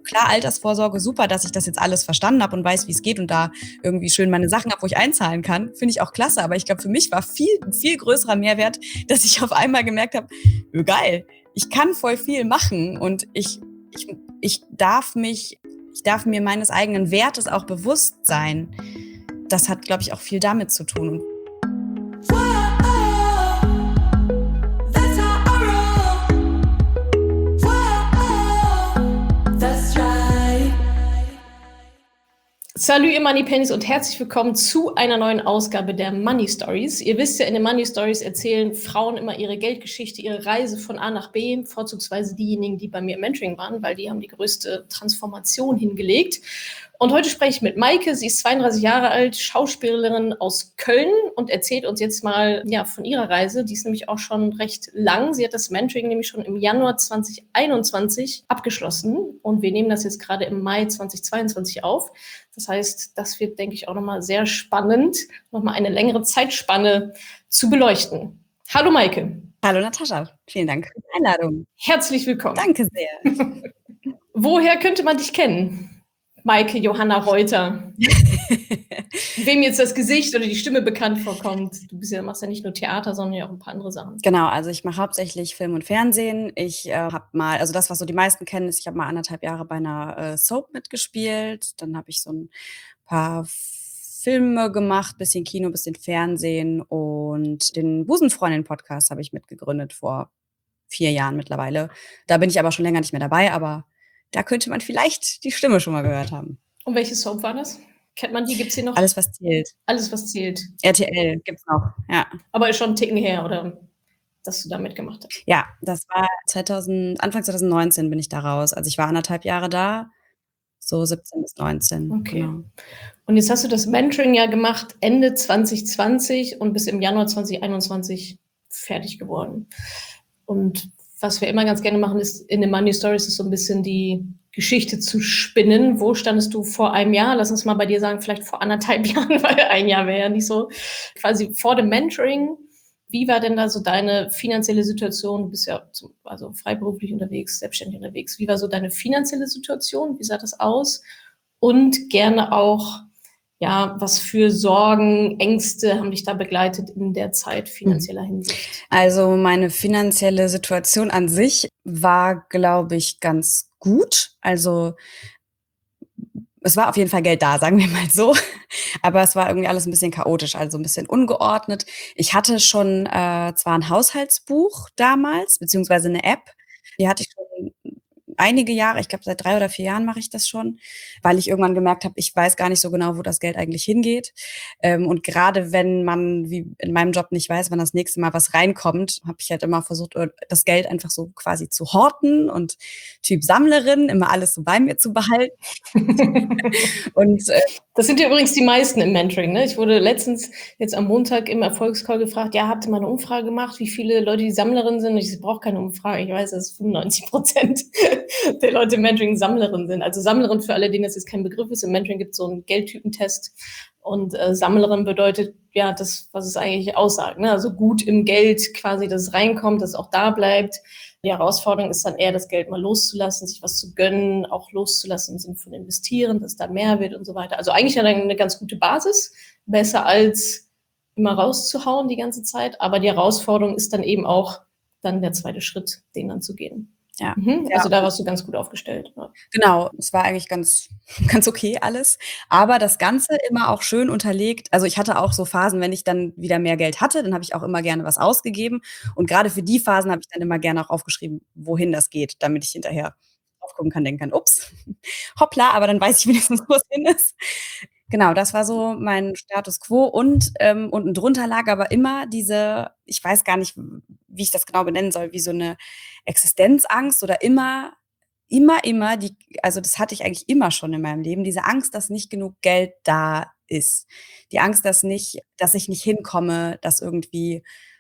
klar, Altersvorsorge, super, dass ich das jetzt alles verstanden habe und weiß, wie es geht und da irgendwie schön meine Sachen habe, wo ich einzahlen kann. Finde ich auch klasse. Aber ich glaube, für mich war ein viel größerer Mehrwert, dass ich auf einmal gemerkt habe, geil, ich kann voll viel machen und ich darf mir meines eigenen Wertes auch bewusst sein. Das hat, glaube ich, auch viel damit zu tun. Salut ihr Money Pennies und herzlich willkommen zu einer neuen Ausgabe der Money Stories. Ihr wisst ja, in den Money Stories erzählen Frauen immer ihre Geldgeschichte, ihre Reise von A nach B, vorzugsweise diejenigen, die bei mir im Mentoring waren, weil die haben die größte Transformation hingelegt. Und heute spreche ich mit Maike, sie ist 32 Jahre alt, Schauspielerin aus Köln und erzählt uns jetzt mal von ihrer Reise. Die ist nämlich auch schon recht lang. Sie hat das Mentoring nämlich schon im Januar 2021 abgeschlossen und wir nehmen das jetzt gerade im Mai 2022 auf. Das heißt, das wird, denke ich, auch nochmal sehr spannend, nochmal eine längere Zeitspanne zu beleuchten. Hallo Maike. Hallo Natascha, vielen Dank für die Einladung. Herzlich willkommen. Danke sehr. Woher könnte man dich kennen? Maike Johanna Reuter. Wem jetzt das Gesicht oder die Stimme bekannt vorkommt. Du machst ja nicht nur Theater, sondern ja auch ein paar andere Sachen. Genau, also ich mache hauptsächlich Film und Fernsehen. Ich habe mal, also das, was so die meisten kennen, ist, ich habe mal 1,5 Jahre bei einer Soap mitgespielt. Dann habe ich so ein paar Filme gemacht, bisschen Kino, bisschen Fernsehen. Und den Busenfreundin-Podcast habe ich mitgegründet vor 4 Jahren mittlerweile. Da bin ich aber schon länger nicht mehr dabei, aber da könnte man vielleicht die Stimme schon mal gehört haben. Und welche Soap war das? Kennt man die? Gibt's die noch? Alles, was zählt. Alles, was zählt. RTL gibt's noch, ja. Aber ist schon einen Ticken her, oder? Dass du da mitgemacht hast. Ja, das war Anfang 2019 bin ich da raus. Also ich war 1,5 Jahre da, so 17 bis 19. Okay. Genau. Und jetzt hast du das Mentoring ja gemacht Ende 2020 und bis im Januar 2021 fertig geworden. Und was wir immer ganz gerne machen, ist in den Money Stories ist so ein bisschen die Geschichte zu spinnen. Wo standest du vor einem Jahr? Lass uns mal bei dir sagen, vielleicht vor 1,5 Jahren, weil ein Jahr wäre ja nicht so. Quasi vor dem Mentoring. Wie war denn da so deine finanzielle Situation? Du bist ja also freiberuflich unterwegs, selbstständig unterwegs. Wie war so deine finanzielle Situation? Wie sah das aus? Und gerne auch, was für Sorgen, Ängste haben dich da begleitet in der Zeit finanzieller Hinsicht? Also meine finanzielle Situation an sich war, glaube ich, ganz gut. Also es war auf jeden Fall Geld da, sagen wir mal so. Aber es war irgendwie alles ein bisschen chaotisch, also ein bisschen ungeordnet. Ich hatte schon zwar ein Haushaltsbuch damals, beziehungsweise eine App. Die hatte ich schon einige Jahre, ich glaube seit 3 oder 4 Jahren mache ich das schon, weil ich irgendwann gemerkt habe, ich weiß gar nicht so genau, wo das Geld eigentlich hingeht. Und gerade wenn man, wie in meinem Job, nicht weiß, wann das nächste Mal was reinkommt, habe ich halt immer versucht, das Geld einfach so quasi zu horten und Typ Sammlerin, immer alles so bei mir zu behalten. Und das sind ja übrigens die meisten im Mentoring, ne? Ich wurde letztens jetzt am Montag im Erfolgscall gefragt, habt ihr mal eine Umfrage gemacht, wie viele Leute die Sammlerin sind? Und ich brauche keine Umfrage. Ich weiß, dass 95% der Leute im Mentoring Sammlerin sind. Also Sammlerin, für alle, denen das jetzt kein Begriff ist, im Mentoring gibt es so einen Geldtypentest. Und Sammlerin bedeutet das, was es eigentlich aussagt, ne? Also gut im Geld quasi, dass es reinkommt, dass es auch da bleibt. Die Herausforderung ist dann eher, das Geld mal loszulassen, sich was zu gönnen, auch loszulassen im Sinne von investieren, dass da mehr wird und so weiter. Also eigentlich eine ganz gute Basis, besser als immer rauszuhauen die ganze Zeit. Aber die Herausforderung ist dann eben auch dann der zweite Schritt, den dann zu gehen. Ja. Also da warst du ganz gut aufgestellt. Ja. Genau, es war eigentlich ganz okay alles, aber das Ganze immer auch schön unterlegt. Also ich hatte auch so Phasen, wenn ich dann wieder mehr Geld hatte, dann habe ich auch immer gerne was ausgegeben und gerade für die Phasen habe ich dann immer gerne auch aufgeschrieben, wohin das geht, damit ich hinterher drauf gucken kann, denken kann, ups, hoppla, aber dann weiß ich wenigstens, wo es hin ist. Genau, das war so mein Status quo und unten drunter lag aber immer diese, ich weiß gar nicht, wie ich das genau benennen soll, wie so eine Existenzangst oder immer also das hatte ich eigentlich immer schon in meinem Leben, diese Angst, dass nicht genug Geld da ist. Die Angst, dass ich nicht hinkomme, dass irgendwie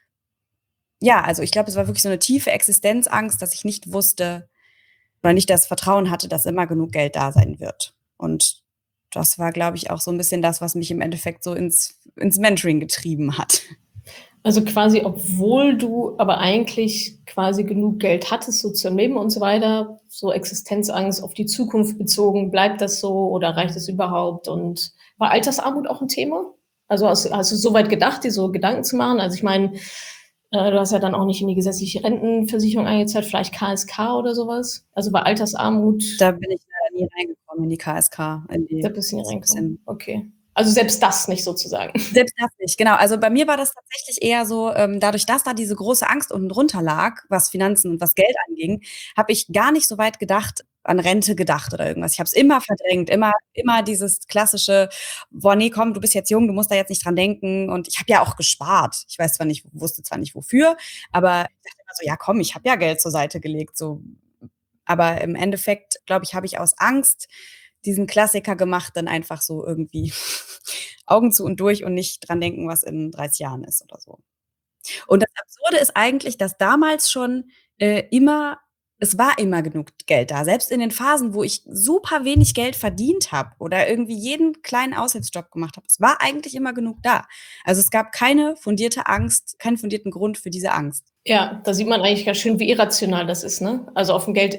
also ich glaube, es war wirklich so eine tiefe Existenzangst, dass ich nicht wusste oder nicht das Vertrauen hatte, dass immer genug Geld da sein wird. Und das war, glaube ich, auch so ein bisschen das, was mich im Endeffekt so ins Mentoring getrieben hat. Also quasi, obwohl du aber eigentlich quasi genug Geld hattest, so zum Leben und so weiter, so Existenzangst auf die Zukunft bezogen, bleibt das so oder reicht es überhaupt? Und war Altersarmut auch ein Thema? Also hast du so weit gedacht, dir so Gedanken zu machen? Also ich meine, du hast ja dann auch nicht in die gesetzliche Rentenversicherung eingezahlt, vielleicht KSK oder sowas. Also war Altersarmut, Da bin ich leider nie reingekommen in die KSK, in da die bist du nicht ist 'n reingekommen. bisschen Okay. Also selbst das nicht sozusagen. selbst das nicht, genau. Also, bei mir war das tatsächlich eher so, dadurch, dass da diese große Angst unten drunter lag, was Finanzen und was Geld anging, habe ich gar nicht so weit gedacht an Rente gedacht oder irgendwas. Ich habe es immer verdrängt, immer dieses klassische: „Boah, ne, komm, du bist jetzt jung, du musst da jetzt nicht dran denken." Und ich habe ja auch gespart. Ich wusste zwar nicht wofür, aber ich dachte immer so: „Ja, komm, ich habe ja Geld zur Seite gelegt", so. Aber im Endeffekt, glaube ich, habe ich aus Angst diesen Klassiker gemacht, dann einfach so irgendwie Augen zu und durch und nicht dran denken, was in 30 Jahren ist oder so. Und das Absurde ist eigentlich, dass damals schon, immer es war immer genug Geld da. Selbst in den Phasen, wo ich super wenig Geld verdient habe oder irgendwie jeden kleinen Aushilfsjob gemacht habe, es war eigentlich immer genug da. Also, es gab keine fundierte Angst, keinen fundierten Grund für diese Angst. Ja, da sieht man eigentlich ganz schön, wie irrational das ist, ne? Also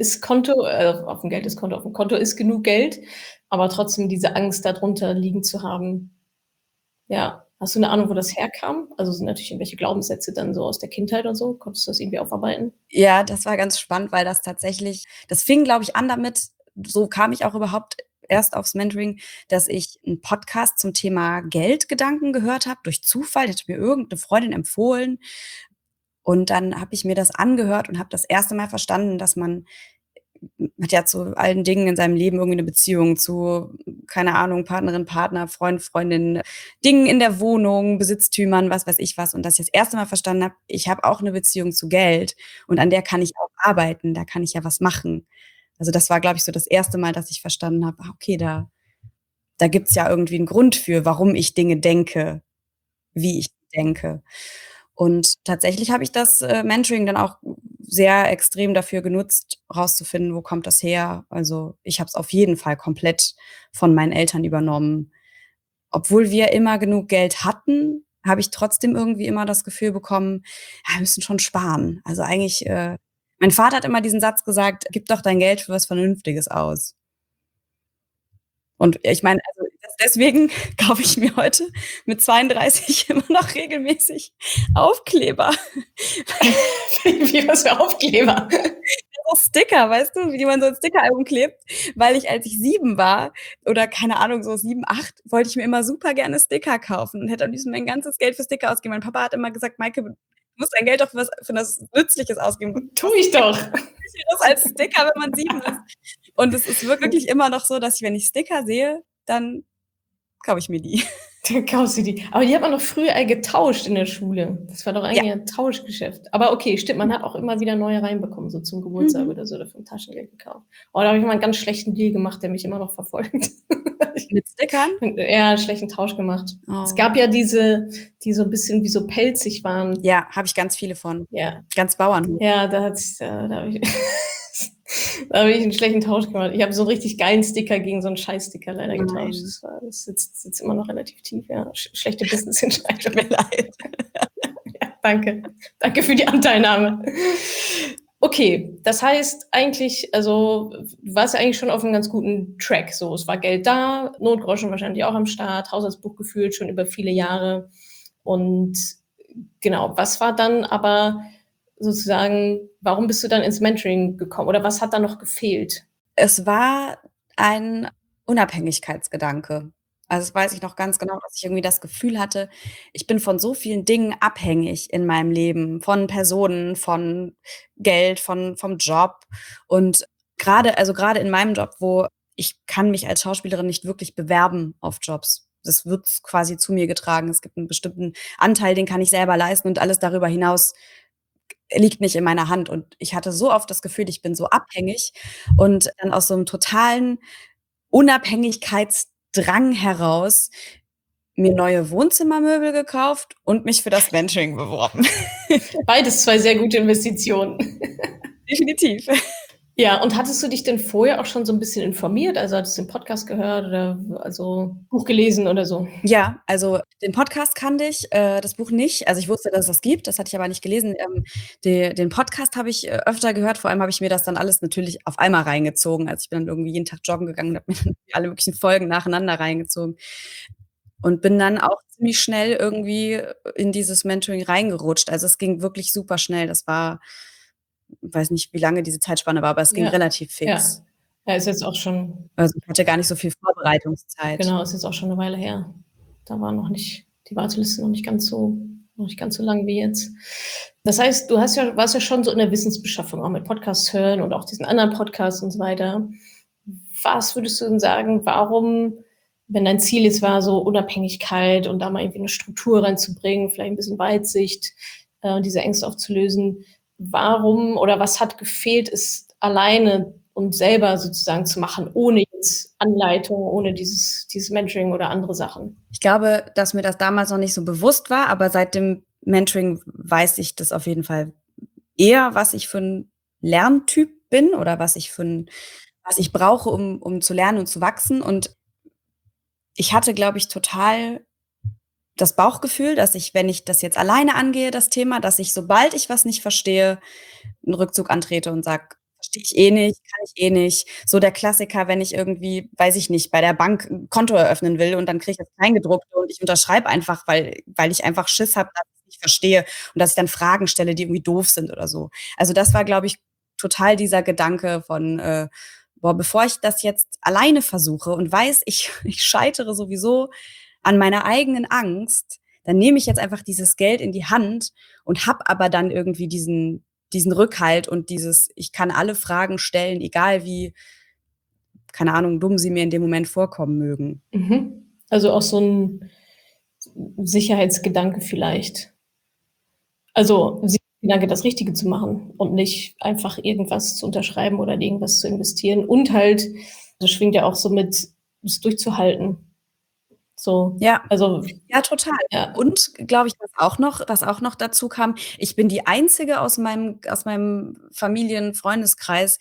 auf dem Konto ist genug Geld, aber trotzdem diese Angst da drunter liegen zu haben. Ja. Hast du 'ne Ahnung, wo das herkam? Also, sind natürlich irgendwelche Glaubenssätze dann so aus der Kindheit und so? Konntest du das irgendwie aufarbeiten? Ja, das war ganz spannend, weil das fing, glaube ich, an damit, so kam ich auch überhaupt erst aufs Mentoring, dass ich 'n Podcast zum Thema Geldgedanken gehört habe durch Zufall. Den hat mir irgend 'ne Freundin empfohlen und dann habe ich mir das angehört und habe das erste Mal verstanden, dass man hat ja zu allen Dingen in seinem Leben irgendwie 'ne Beziehung zu, keine Ahnung, Partnerin, Partner, Freund, Freundin, Dingen in der Wohnung, Besitztümern, was weiß ich was. Und dass ich das erste Mal verstanden habe, ich habe auch 'ne Beziehung zu Geld und an der kann ich auch arbeiten, da kann ich ja was machen. Also, das war, glaube ich, so das erste Mal, dass ich verstanden habe: „Ah, okay, da gibt's ja irgendwie 'n Grund für, warum ich Dinge denke, wie ich denke." Und tatsächlich habe ich das, Mentoring dann auch sehr extrem dafür genutzt, rauszufinden, wo kommt das her. Also, ich habe es auf jeden Fall komplett von meinen Eltern übernommen. Obwohl wir immer genug Geld hatten, habe ich trotzdem irgendwie immer das Gefühl bekommen: „Ja, wir müssen schon sparen." Also, eigentlich, mein Vater hat immer diesen Satz gesagt: „Gib doch dein Geld für was Vernünftiges aus." Und ich meine, also, deswegen kaufe ich mir heute mit 32 immer noch regelmäßig Aufkleber. Wie, was für Aufkleber? So Sticker, weißt du, wie man so 'n Stickeralbum klebt, weil ich, als ich 7 war oder keine Ahnung, so 7, 8, wollte ich mir immer super gerne Sticker kaufen und hätte am liebsten mein ganzes Geld für Sticker ausgegeben. Mein Papa hat immer gesagt: „Maike, du musst dein Geld doch für was Nützliches ausgeben." Tue ich doch. Nützlicheres als Sticker, wenn man 7 ist. Und es ist wirklich immer noch so, dass ich, wenn ich Sticker sehe, dann kaufe ich mir die. Dann kaufst du die. Aber die hat man doch früher getauscht in der Schule. Das war doch Ja. eigentlich 'n Tauschgeschäft. Aber okay, stimmt, man hat auch immer wieder neue reinbekommen, so zum Geburtstag Mhm. oder so oder vom Taschengeld gekauft. Oh, da habe ich mal 'n ganz schlechten Deal gemacht, der mich immer noch verfolgt. Mit Stickern? Ja, 'n schlechten Tausch gemacht. Es Oh. gab ja diese, die so 'n bisschen wie so pelzig waren. Ja, habe ich ganz viele von. Ja. Ganz Bauernhof. Ja, da habe ich da habe ich 'n schlechten Tausch gemacht. Ich habe so 'n richtig geilen Sticker gegen so 'n Scheißsticker leider getauscht. Nein, Das sitzt immer noch relativ tief, ja. Schlechte Business-Entscheidung. tut mir leid. Ja, danke. Danke für die Anteilnahme. Okay, das heißt eigentlich, also, du warst ja eigentlich schon auf 'nem ganz guten Track so. Es war Geld da, Notgroschen wahrscheinlich auch am Start, Haushaltsbuch geführt schon über viele Jahre. Und genau, was war dann aber sozusagen, warum bist du dann ins Mentoring gekommen oder was hat da noch gefehlt? Es war ein Unabhängigkeitsgedanke. Also, das weiß ich noch ganz genau, dass ich irgendwie das Gefühl hatte, ich bin von so vielen Dingen abhängig in meinem Leben, von Personen, von Geld, vom Job. Und grade in meinem Job, wo ich kann mich als Schauspielerin nicht wirklich bewerben auf Jobs. Das wird quasi zu mir getragen. Es gibt 'n bestimmten Anteil, den kann ich selber leisten und alles darüber hinaus liegt nicht in meiner Hand. Und ich hatte so oft das Gefühl, ich bin so abhängig und dann aus so 'nem totalen Unabhängigkeitsdrang heraus mir neue Wohnzimmermöbel gekauft und mich für das Mentoring beworben. Beides 2 sehr gute Investitionen. Definitiv. Ja, und hattest du dich denn vorher auch schon so 'n bisschen informiert? Also, hattest du den Podcast gehört oder also, Buch gelesen oder so? Ja, also den Podcast kannte ich, das Buch nicht. Also, ich wusste, dass es das gibt, das hatte ich aber nicht gelesen. Den Podcast habe ich, öfter gehört, vor allem habe ich mir das dann alles natürlich auf einmal reingezogen. Also, ich bin dann irgendwie jeden Tag joggen gegangen und habe mir dann alle möglichen Folgen nacheinander reingezogen und bin dann auch ziemlich schnell irgendwie in dieses Mentoring reingerutscht. Also, es ging wirklich super schnell. Das war weiß nicht, wie lange diese Zeitspanne war, aber es ging Ja, relativ ja. fix. Ja, ist jetzt auch schon Also, ich hatte gar nicht so viel Vorbereitungszeit. genau, ist jetzt auch schon 'ne Weile her. Da war noch nicht die Warteliste noch nicht ganz so lang wie jetzt. Das heißt, du warst ja schon so in der Wissensbeschaffung, auch mit Podcasts hören und auch diesen anderen Podcasts und so weiter. Was würdest du denn sagen, warum, wenn dein Ziel jetzt war, so Unabhängigkeit und da mal irgendwie 'ne Struktur reinzubringen, vielleicht 'n bisschen Weitsicht, diese Ängste aufzulösen, warum oder was hat gefehlt, es alleine und selber sozusagen zu machen, ohne jetzt Anleitung, ohne dieses Mentoring oder andere Sachen? Ich glaube, dass mir das damals noch nicht so bewusst war, aber seit dem Mentoring weiß ich das auf jeden Fall eher, was ich für 'n Lerntyp bin oder was ich brauche, um zu lernen und zu wachsen. Und ich hatte, glaube ich, total das Bauchgefühl, dass ich, wenn ich das jetzt alleine angehe, das Thema, dass ich, sobald ich was nicht verstehe, 'n Rückzug antrete und sage: „Verstehe ich eh nicht, kann ich eh nicht.“ So der Klassiker, wenn ich irgendwie, weiß ich nicht, bei der Bank 'n Konto eröffnen will und dann kriege ich das Kleingedruckte und ich unterschreibe einfach, weil ich einfach Schiss habe, dass ich's nicht verstehe und dass ich dann Fragen stelle, die irgendwie doof sind oder so. Also, das war, glaube ich, total dieser Gedanke von, „Boah, bevor ich das jetzt alleine versuche und weiß, ich scheitere sowieso an meiner eigenen Angst, dann nehme ich jetzt einfach dieses Geld in die Hand und habe aber dann irgendwie diesen Rückhalt und dieses ich kann alle Fragen stellen, egal wie, keine Ahnung, dumm sie mir in dem Moment vorkommen mögen. Mhm. Also, auch so 'n Sicherheitsgedanke vielleicht. Also, Sicherheitsgedanke, das Richtige zu machen und nicht einfach irgendwas zu unterschreiben oder in irgendwas zu investieren und halt das schwingt ja auch so mit, das durchzuhalten. So, Ja, also ja, total. ja. Und, glaube ich, was auch noch dazu kam, ich bin die Einzige aus meinem Familien Freundeskreis,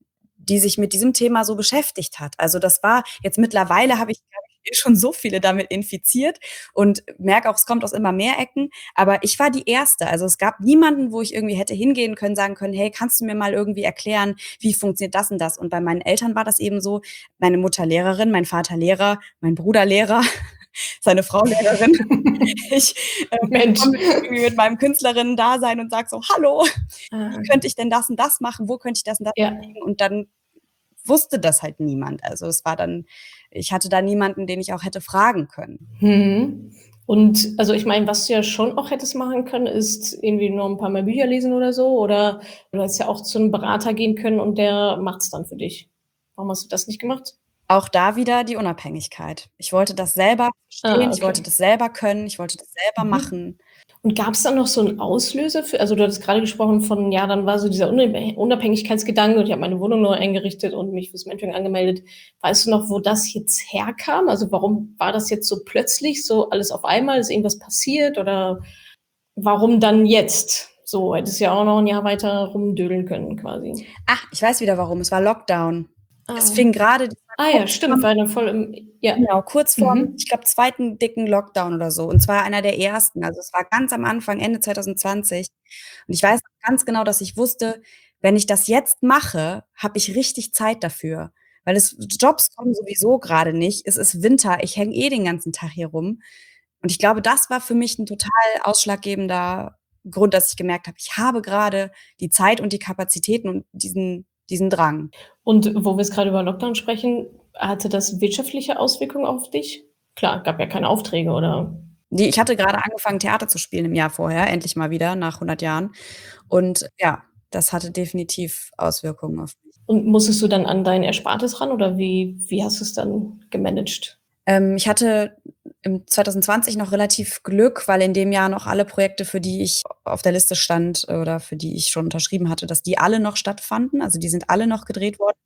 die sich mit diesem Thema so beschäftigt hat. Also, das war jetzt mittlerweile habe ich, glaube ich, eh schon so viele damit infiziert und merke auch, es kommt aus immer mehr Ecken, aber ich war die Erste. Also, es gab niemanden, wo ich irgendwie hätte hingehen können, sagen können: „Hey, kannst du mir mal irgendwie erklären, wie funktioniert das und das?“ Und bei meinen Eltern war das eben so, meine Mutter Lehrerin, mein Vater Lehrer, mein Bruder Lehrer, seine Frau Lehrerin. Ich, Mensch. komme irgendwie mit meinem Künstlerinnen-Dasein und sage so: „Hallo, wie Ah, könnte ich denn das und das machen? Wo könnte ich das und das ja. kriegen?“ Und dann wusste das halt niemand. Also, es war dann ich hatte da niemanden, den ich auch hätte fragen können. Mhm. Und also, ich meine, was du ja schon auch hättest machen können, ist irgendwie noch 'n paar mehr Bücher lesen oder so oder du hättest ja auch zu 'nem Berater gehen können und der macht's dann für dich. Warum hast du das nicht gemacht? Auch da wieder die Unabhängigkeit. Ich wollte das selber Ah, verstehen, ich wollte okay. das selber können, ich wollte das selber Mhm. machen. Und gab's dann noch so 'n Auslöser für also, du hattest grade gesprochen von, ja, dann war so dieser Unabhängigkeitsgedanke und ich habe meine Wohnung neu eingerichtet und mich fürs Mentoring angemeldet. Weißt du noch, wo das jetzt herkam? Also, warum war das jetzt so plötzlich, so alles auf einmal? Ist irgendwas passiert oder warum dann jetzt? So, hättest ja auch noch 'n Jahr weiter rumdödeln können quasi. Ach, ich weiß wieder warum, es war Lockdown. Es Ah. fing grade das war Ah ja, kurz stimmt, vorm war dann voll im ja. genau, kurz vorm, ich Mhm. glaube, zweiten dicken Lockdown oder so. Und zwar einer der ersten. Also, es war ganz am Anfang, Ende 2020. Und ich weiß noch ganz genau, dass ich wusste, wenn ich das jetzt mache, habe ich richtig Zeit dafür, weil Jobs kommen sowieso grade nicht. Es ist Winter, ich hänge eh den ganzen Tag hier rum. Und ich glaube, das war für mich 'n total ausschlaggebender Grund, dass ich gemerkt habe, ich habe grade die Zeit und die Kapazitäten und diesen Drang. Und wo wir jetzt grade über Lockdown sprechen, hatte das wirtschaftliche Auswirkungen auf dich? Klar, gab ja keine Aufträge, oder? Ne, ich hatte grade angefangen, Theater zu spielen im Jahr vorher, endlich mal wieder nach 100 Jahren. Und ja, das hatte definitiv Auswirkungen auf mich. Und musstest du dann an dein Erspartes ran oder wie hast du's dann gemanagt? Ich hatte im 2020 noch relativ Glück, weil in dem Jahr noch alle Projekte, für die ich auf der Liste stand oder für die ich schon unterschrieben hatte, dass die alle noch stattfanden. Also, die sind alle noch gedreht worden.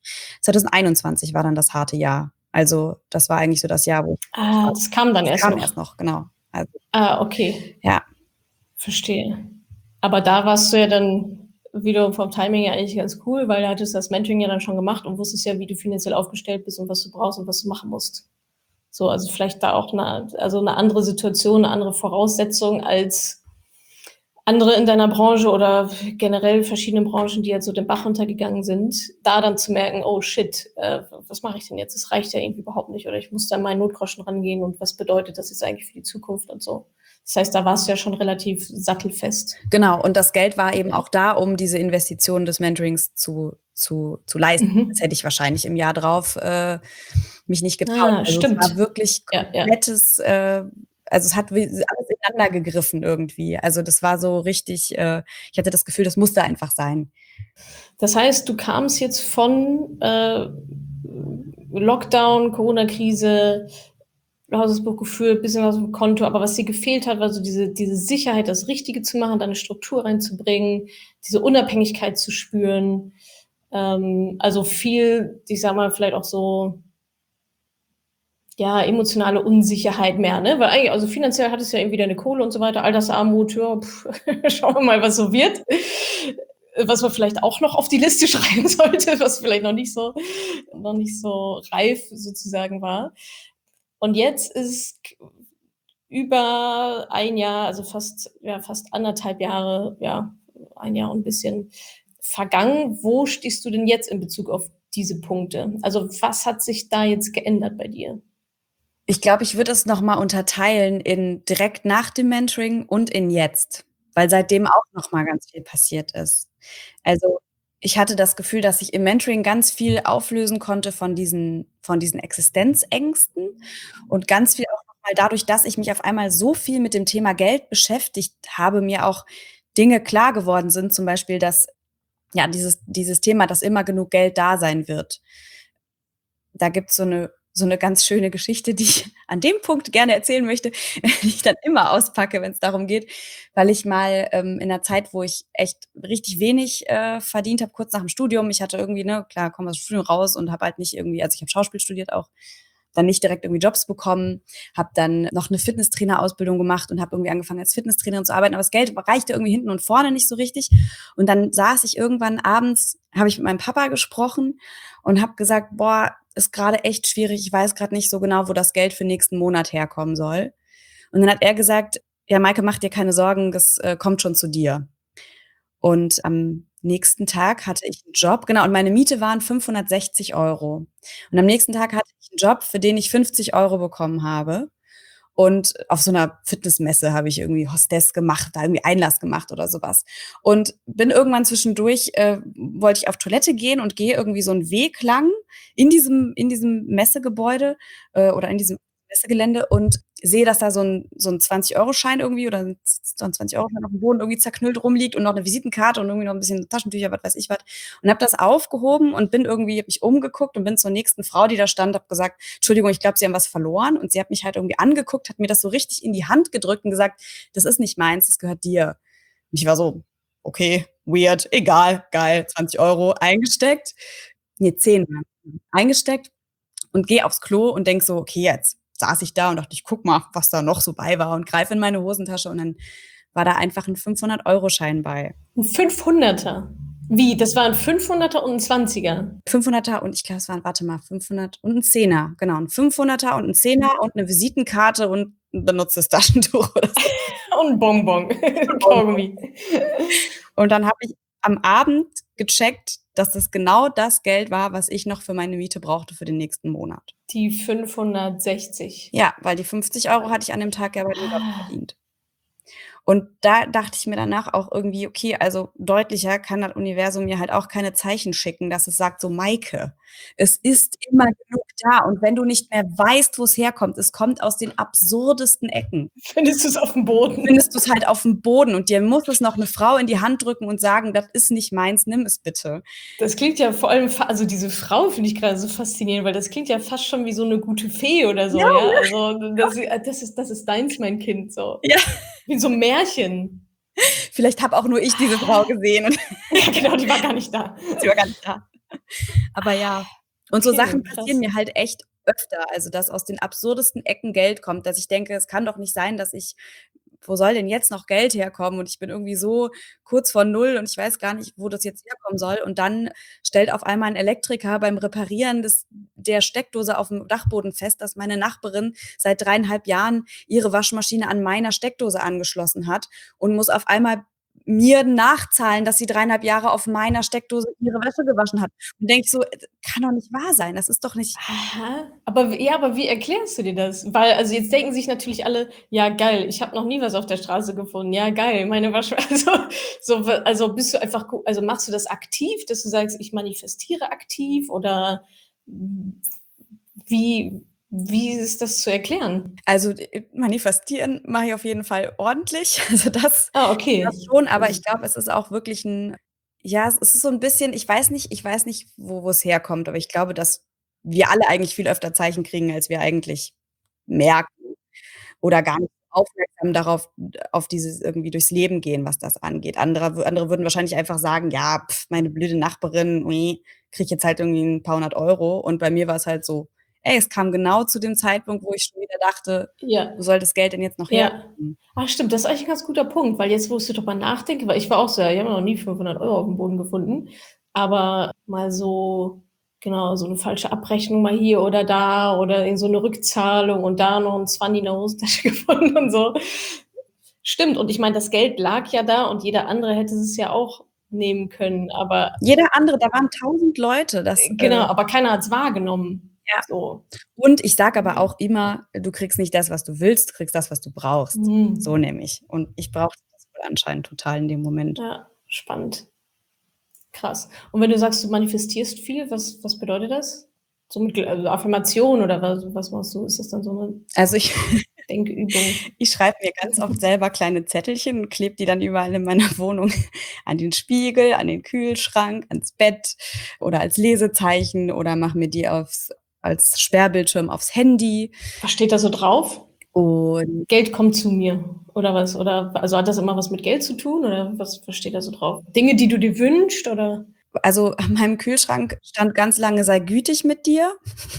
2021 war dann das harte Jahr. Also, das war eigentlich so das Jahr, wo ich Ah, das kam dann das erst kam noch. erst noch, genau. Also, Ah, okay, ja. verstehe. Aber da warst du ja dann wiederum vom Timing her eigentlich ganz cool, weil du hattest das Mentoring ja dann schon gemacht und wusstest ja, wie du finanziell aufgestellt bist und was du brauchst und was du machen musst. So, also vielleicht da auch eine andere Situation, eine andere Voraussetzung als andere in deiner Branche oder generell verschiedene Branchen, die jetzt so den Bach runtergegangen sind, da dann zu merken, oh shit, was mache ich denn jetzt? Das reicht ja irgendwie überhaupt nicht oder ich muss da an meinen Notgroschen rangehen und was bedeutet das jetzt eigentlich für die Zukunft und so. Das heißt, da warst du ja schon relativ sattelfest. Genau, und das Geld war eben auch da, um diese Investition des Mentorings zu leisten. Das hätte ich wahrscheinlich im Jahr drauf mich nicht getraut. Also es Stimmt. war wirklich komplettes, also es hat alles ineinander gegriffen irgendwie. Also das war so richtig, ich hatte das Gefühl, das musste einfach sein. Das heißt, du kamst jetzt von Lockdown, Corona-Krise, Haushaltsbuch geführt, bisschen was auf dem Konto, aber was dir gefehlt hat, war so diese Sicherheit, das Richtige zu machen, deine Struktur reinzubringen, diese Unabhängigkeit zu spüren. Also viel, ich sag mal, vielleicht auch so, ja, emotionale Unsicherheit mehr, ne? Weil eigentlich, also finanziell hattest du ja irgendwie deine Kohle und so weiter, Altersarmut, ja, schauen wir mal, was so wird. Was man vielleicht auch noch auf die Liste schreiben sollte, was vielleicht noch nicht so reif sozusagen war. Und jetzt ist über ein Jahr, also fast 1,5 Jahre, ja, 1 Jahr und ein bisschen vergangen. Wo stehst du denn jetzt in Bezug auf diese Punkte? Also was hat sich da jetzt geändert bei dir? Ich glaube, ich würde es noch mal unterteilen in direkt nach dem Mentoring und in jetzt, weil seitdem auch noch mal ganz viel passiert ist. Also, ich hatte das Gefühl, dass ich im Mentoring ganz viel auflösen konnte von diesen Existenzängsten und ganz viel auch noch mal dadurch, dass ich mich auf einmal so viel mit dem Thema Geld beschäftigt habe, mir auch Dinge klar geworden sind, zum Beispiel, dass, ja, dieses Thema, dass immer genug Geld da sein wird. Da gibt's so 'ne ganz schöne Geschichte, die ich an dem Punkt gerne erzählen möchte, die ich dann immer auspacke, wenn's darum geht, weil ich mal, in 'ner Zeit, wo ich echt richtig wenig, verdient habe, kurz nach dem Studium, ich hatte irgendwie, ne, klar, komme aus'm Studium raus und habe halt nicht irgendwie, also, ich habe Schauspiel studiert auch, dann nicht direkt irgendwie Jobs bekommen, habe dann noch 'ne Fitnesstrainerausbildung gemacht und habe irgendwie angefangen, als Fitnesstrainerin zu arbeiten, aber das Geld reichte irgendwie hinten und vorne nicht so richtig. Und dann saß ich irgendwann abends, habe ich mit meinem Papa gesprochen und habe gesagt: „Boah, ist grade echt schwierig. Ich weiß grad nicht so genau, wo das Geld für nächsten Monat herkommen soll." Und dann hat er gesagt: „Ja, Maike, mach dir keine Sorgen, das, kommt schon zu dir." Und am nächsten Tag hatte ich 'n Job, genau, und meine Miete waren 560 €. Und am nächsten Tag hatte ich 'n Job, für den ich 50 € bekommen habe. Und auf so 'ner Fitnessmesse habe ich irgendwie Hostess gemacht, da irgendwie Einlass gemacht oder so was. Und bin irgendwann zwischendurch, wollte ich auf Toilette gehen und gehe irgendwie so 'n Weg lang in diesem Messegebäude, oder in diesem Messegelände und sehe, dass da so 'n 20-Euro-Schein irgendwie oder so 'n 20-Euro-Schein aufm Boden irgendwie zerknüllt rumliegt und noch 'ne Visitenkarte und irgendwie noch 'n bisschen Taschentücher, was weiß ich was. Und habe das aufgehoben und bin irgendwie, habe mich umgeguckt und bin zur nächsten Frau, die da stand, habe gesagt: „Entschuldigung, ich glaube, Sie haben was verloren." Und sie hat mich halt irgendwie angeguckt, hat mir das so richtig in die Hand gedrückt und gesagt: „Das ist nicht meins, das gehört dir." Und ich war so: „Okay, weird, egal, geil, 20 € eingesteckt." Ne, 10 waren's. Eingesteckt und gehe aufs Klo und denke so: „Okay, jetzt." Saß ich da und dachte: „Ich gucke mal, was da noch so bei war", und greife in meine Hosentasche und dann war da einfach 'n 500-Euro-Schein bei. 'N 500er? Wie? Das war 'n 500er und 'n 20er? 500er und ich glaube, es waren, warte mal, 500 und 'n Zehner, genau, 'n 500er und 'n Zehner und 'ne Visitenkarte und 'n benutztes Taschentuch oder so. Und 'n Bonbon, Bonbon. Kaugummi. Und dann habe ich am Abend gecheckt, dass das genau das Geld war, was ich noch für meine Miete brauchte für den nächsten Monat. Die 560. Ja, weil die 50 € hatte ich an dem Tag ja bei dem Job Ah. verdient. Und da dachte ich mir danach auch irgendwie: „Okay, also deutlicher kann das Universum mir halt auch keine Zeichen schicken, dass es sagt so: ‚Maike, es ist immer genug da und wenn du nicht mehr weißt, wo's herkommt, es kommt aus den absurdesten Ecken, Findest du's aufm Boden? findest du's halt aufm Boden und dir muss es noch 'ne Frau in die Hand drücken und sagen: ‚Das ist nicht meins, nimm es bitte.'" Das klingt ja vor allem also diese Frau finde ich grade so faszinierend, weil das klingt ja fast schon wie so 'ne gute Fee oder Ja, so, ja? ne? Also, das ist deins, mein Kind, so. Ja. Wie in so 'nem Märchen. Vielleicht habe auch nur ich diese Frau gesehen und Ja, genau, die war gar nicht da. sie war gar nicht da. Aber ja. Und so Okay, Sachen passieren krass. mir halt echt öfter, also, dass aus den absurdesten Ecken Geld kommt, dass ich denke: „Es kann doch nicht sein, dass ich wo soll denn jetzt noch Geld herkommen? Und ich bin irgendwie so kurz vor Null und ich weiß gar nicht, wo das jetzt herkommen soll. Und dann stellt auf einmal 'n Elektriker beim Reparieren der Steckdose aufm Dachboden fest, dass meine Nachbarin seit 3,5 Jahren ihre Waschmaschine an meiner Steckdose angeschlossen hat und muss auf einmal mir nachzahlen, dass sie 3,5 Jahre auf meiner Steckdose ihre Wäsche gewaschen hat. Und denke ich so: „Kann doch nicht wahr sein. Das ist doch nicht." Aha. Aber wie erklärst du dir das? Weil also, jetzt denken sich natürlich alle: „Ja, geil, ich habe noch nie was auf der Straße gefunden. Ja, geil, meine Waschma" also, so w also, bist du einfach also, machst du das aktiv, dass du sagst: „Ich manifestiere aktiv" oder wie wie ist das zu erklären? Also, manifestieren mache ich auf jeden Fall ordentlich. Also, Ah, das okay. schon, aber Das ich ist glaube, es ist auch wirklich 'n ja, es ist so 'n bisschen ich weiß nicht, wo's herkommt, aber ich glaube, dass wir alle eigentlich viel öfter Zeichen kriegen, als wir eigentlich merken oder gar nicht aufmerksam darauf auf dieses irgendwie durchs Leben gehen, was das angeht. Andere würden wahrscheinlich einfach sagen: „Ja, meine blöde Nachbarin, kriegt jetzt halt irgendwie 'n paar hundert Euro." Und bei mir war's halt so, ey, es kam genau zu dem Zeitpunkt, wo ich schon wieder dachte: ja. „Wo soll das Geld denn jetzt noch Ja. herkommen?" Ah, stimmt, das ist eigentlich 'n ganz guter Punkt, weil jetzt, wo ich so drüber nachdenke weil ich war auch so: „Ja, ich habe noch nie 500 € aufm Boden gefunden." Aber mal so genau, so 'ne falsche Abrechnung mal hier oder da oder irgend so 'ne Rückzahlung und da noch 'n Zwanni in der Hosentasche gefunden und so. Stimmt, und ich meine, das Geld lag ja da und jeder andere hätte es ja auch nehmen können, aber Jeder andere da waren 1.000 Leute, genau, aber keiner hat's wahrgenommen. ja. So. Und ich sage aber auch immer: „Du kriegst nicht das, was du willst, du kriegst das, was du brauchst." So Mhm. nämlich. Und ich brauchte das wohl anscheinend total in dem Moment. Ja, spannend. Krass. Und wenn du sagst, du manifestierst viel, was bedeutet das? So mit also Affirmation oder was machst du? Ist das dann so 'ne Also, ich Denkübung? ich schreibe mir ganz oft selber kleine Zettelchen und klebe die dann überall in meiner Wohnung an den Spiegel, an den Kühlschrank, ans Bett oder als Lesezeichen oder mache mir die als Sperrbildschirm aufs Handy. Was steht da so drauf? Und Geld kommt zu mir oder was? Oder also, hat das immer was mit Geld zu tun oder was steht da so drauf? Dinge, die du dir wünschst oder? also, an meinem Kühlschrank stand ganz lange: „Sei gütig mit dir."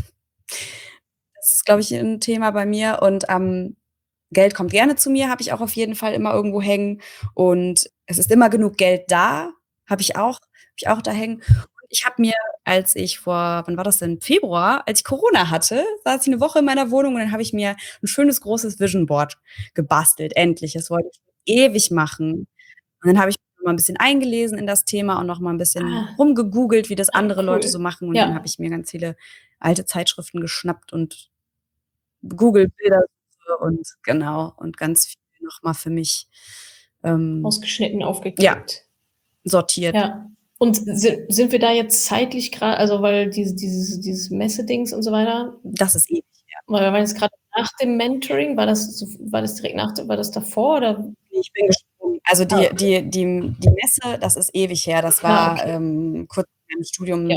Das ist, glaube ich, 'n Thema bei mir und, Geld kommt gerne zu mir, habe ich auch auf jeden Fall immer irgendwo hängen und es ist immer genug Geld da, habe ich auch da hängen. Und ich habe mir, als ich vor wann war das denn? Februar, als ich Corona hatte, saß ich 'ne Woche in meiner Wohnung und dann habe ich mir 'n schönes großes Vision Board gebastelt, endlich. Das wollte ich ewig machen. Und dann habe ich mich noch mal 'n bisschen eingelesen in das Thema und noch mal 'n bisschen Ah, rumgegoogelt, wie das ah, andere Leute so cool. machen und dann habe Ja, ich mir ganz viele alte Zeitschriften geschnappt und Google-Bildersuche und genau, und ganz viel noch mal für mich, ähm, ausgeschnitten, ja, aufgeklebt. sortiert. Ja. Und sind wir da jetzt zeitlich also, weil dieses Messedings und so weiter Das ist ewig. weil wir waren jetzt grade nach dem Mentoring, war das direkt war das davor oder? Ne, ich bin gesprungen. Also, Ah, die Messe, das ist ewig her. Das ah, war, okay. kurz nach meinem Ja. Studium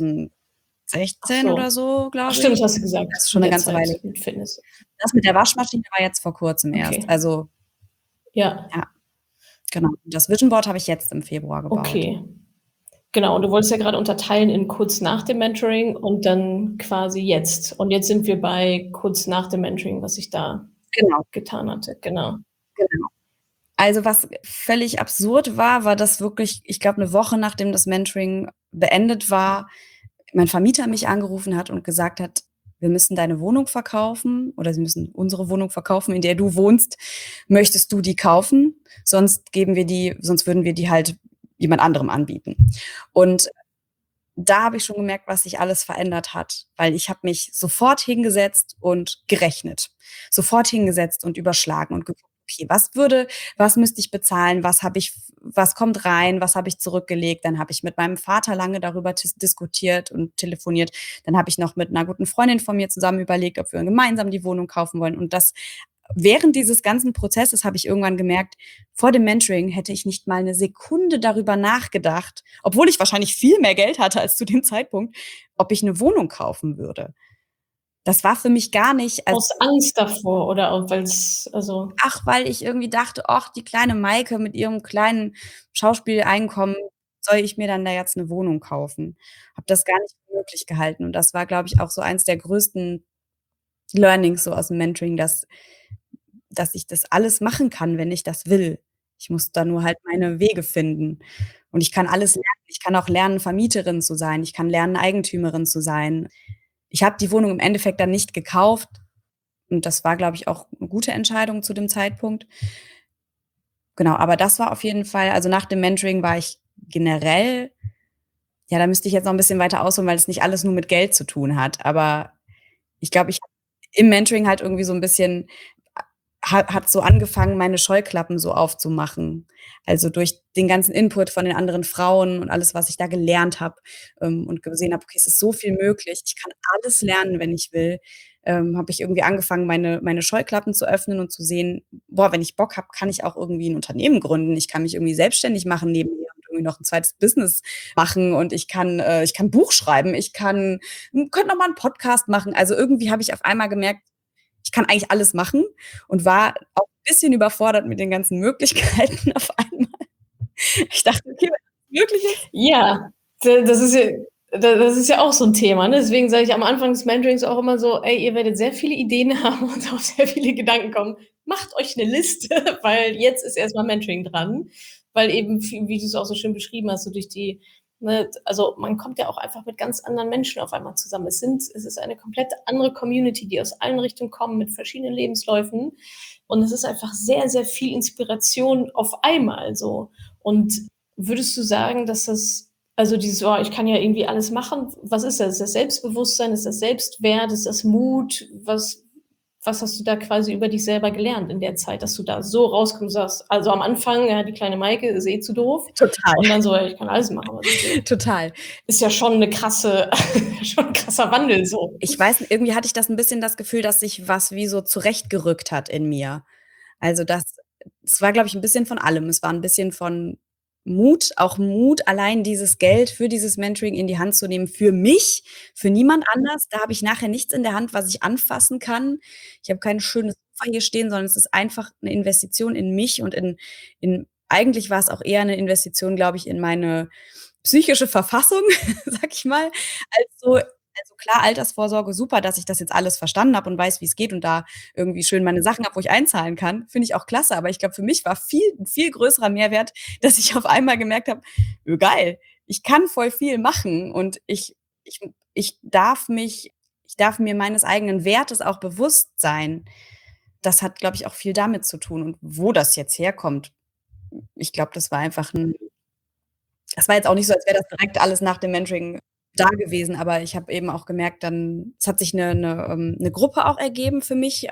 Ach 2016 oder so. so, Ach glaube stimmt, ich. hast du gesagt, Das ist schon in 'ne der ganze Weile Zeit her. mit Fitness. Das mit der Waschmaschine war jetzt vor Kurzem erst. Okay. Also, Ja, ja, genau. Und das Vision Board habe ich jetzt im Februar gebaut. okay. Genau, und du wolltest ja grade unterteilen in kurz nach dem Mentoring und dann quasi jetzt. Und jetzt sind wir bei kurz nach dem Mentoring, was sich da Genau, getan hatte. Genau. genau. Also, was völlig absurd war, dass wirklich, ich glaube, 'ne Woche nachdem das Mentoring beendet war, mein Vermieter mich angerufen hat und gesagt hat: „Wir müssen deine Wohnung verkaufen oder sie müssen unsere Wohnung verkaufen, in der du wohnst. Möchtest du die kaufen? Sonst würden wir die halt jemand anderem anbieten." Und da habe ich schon gemerkt, was sich alles verändert hat, weil ich habe mich sofort hingesetzt und gerechnet. Sofort hingesetzt und überschlagen und geguckt: „Okay, was müsste ich bezahlen? Was kommt rein? Was habe ich zurückgelegt?" Dann habe ich mit meinem Vater lange darüber diskutiert und telefoniert. Dann habe ich noch mit 'ner guten Freundin von mir zusammen überlegt, ob wir gemeinsam die Wohnung kaufen wollen. Und das während dieses ganzen Prozesses habe ich irgendwann gemerkt, vor dem Mentoring hätte ich nicht mal 'ne Sekunde darüber nachgedacht, obwohl ich wahrscheinlich viel mehr Geld hatte als zu dem Zeitpunkt, ob ich 'ne Wohnung kaufen würde. Das war für mich gar nicht Aus Angst davor oder auch weil's also weil ich irgendwie dachte: „Ach, die kleine Maike mit ihrem kleinen Schauspieleinkommen, soll ich mir dann da jetzt 'ne Wohnung kaufen?" Habe das gar nicht für möglich gehalten. Und das war, glaube ich, auch so eins der größten Learnings so aus'm Mentoring, dass dass ich das alles machen kann, wenn ich das will. Ich muss da nur halt meine Wege finden. Und ich kann alles lernen. Ich kann auch lernen, Vermieterin zu sein. Ich kann lernen, Eigentümerin zu sein. Ich habe die Wohnung im Endeffekt dann nicht gekauft und das war, glaube ich, auch 'ne gute Entscheidung zu dem Zeitpunkt. Genau, aber das war auf jeden Fall, also, nach dem Mentoring war ich generell, ja, da müsste ich jetzt noch 'n bisschen weiter ausholen, weil es nicht alles nur mit Geld zu tun hat. Aber ich glaube, ich habe im Mentoring halt irgendwie so 'n bisschen hat so angefangen, meine Scheuklappen so aufzumachen. Also, durch den ganzen Input von den anderen Frauen und alles, was ich da gelernt habe, und gesehen habe: „Okay, es ist so viel möglich. Ich kann alles lernen, wenn ich will.“ Habe ich irgendwie angefangen, meine Scheuklappen zu öffnen und zu sehen: „Boah, wenn ich Bock habe, kann ich auch irgendwie 'n Unternehmen gründen. Ich kann mich irgendwie selbstständig machen nebenher und irgendwie noch 'n zweites Business machen und ich kann Buch schreiben, ich könnte noch mal 'n Podcast machen.“ Also, irgendwie habe ich auf einmal gemerkt, ich kann eigentlich alles machen und war auch 'n bisschen überfordert mit den ganzen Möglichkeiten auf einmal. Ich dachte: „Okay, wenn das möglich ist.“ Ja, das ist ja das ist ja auch so 'n Thema, ne? Deswegen sage ich am Anfang des Mentorings auch immer so: „Ey, ihr werdet sehr viele Ideen haben und auf sehr viele Gedanken kommen. Macht euch 'ne Liste, weil jetzt ist erst mal Mentoring dran.“ Weil eben wie du's auch so schön beschrieben hast, so durch die ne, also, man kommt ja auch einfach mit ganz anderen Menschen auf einmal zusammen. Es ist eine komplett andere Community, die aus allen Richtungen kommen mit verschiedenen Lebensläufen und es ist einfach sehr, sehr viel Inspiration auf einmal so. Und würdest du sagen, dass das also dieses: „Oh, ich kann ja irgendwie alles machen“, was ist das? Ist das Selbstbewusstsein? Ist das Selbstwert? Ist das Mut? Was hast du da quasi über dich selber gelernt in der Zeit, dass du da so rauskommst und sagst also, am Anfang, ja, die kleine Maike ist eh zu doof Total, und dann so: „Ey, ich kann alles machen, was ich will.“ total. Ist ja schon 'ne krasse schon 'n krasser Wandel so. Ich weiß n irgendwie hatte ich das 'n bisschen das Gefühl, dass sich was wie so zurechtgerückt hat in mir. Also, es war, glaube ich, 'n bisschen von allem. Es war 'n bisschen von Mut, auch Mut, allein dieses Geld für dieses Mentoring in die Hand zu nehmen für mich, für niemand anders. Da habe ich nachher nichts in der Hand, was ich anfassen kann. Ich habe kein schönes Sofa hier stehen, sondern es ist einfach 'ne Investition in mich und in eigentlich war es auch eher 'ne Investition, glaube ich, in meine psychische Verfassung, sage ich mal, also klar, Altersvorsorge, super, dass ich das jetzt alles verstanden habe und weiß, wie's geht und da irgendwie schön meine Sachen habe, wo ich einzahlen kann. Finde ich auch klasse, aber ich glaube, für mich war 'n viel größerer Mehrwert, dass ich auf einmal gemerkt habe: Geil, ich kann voll viel machen und ich ich ich darf mir meines eigenen Wertes auch bewusst sein.“ Das hat, glaube ich, auch viel damit zu tun und wo das jetzt herkommt. Ich glaube, das war jetzt auch nicht so, als wäre das direkt alles nach dem Mentoring da gewesen, aber ich habe eben auch gemerkt, dann es hat sich 'ne Gruppe auch ergeben für mich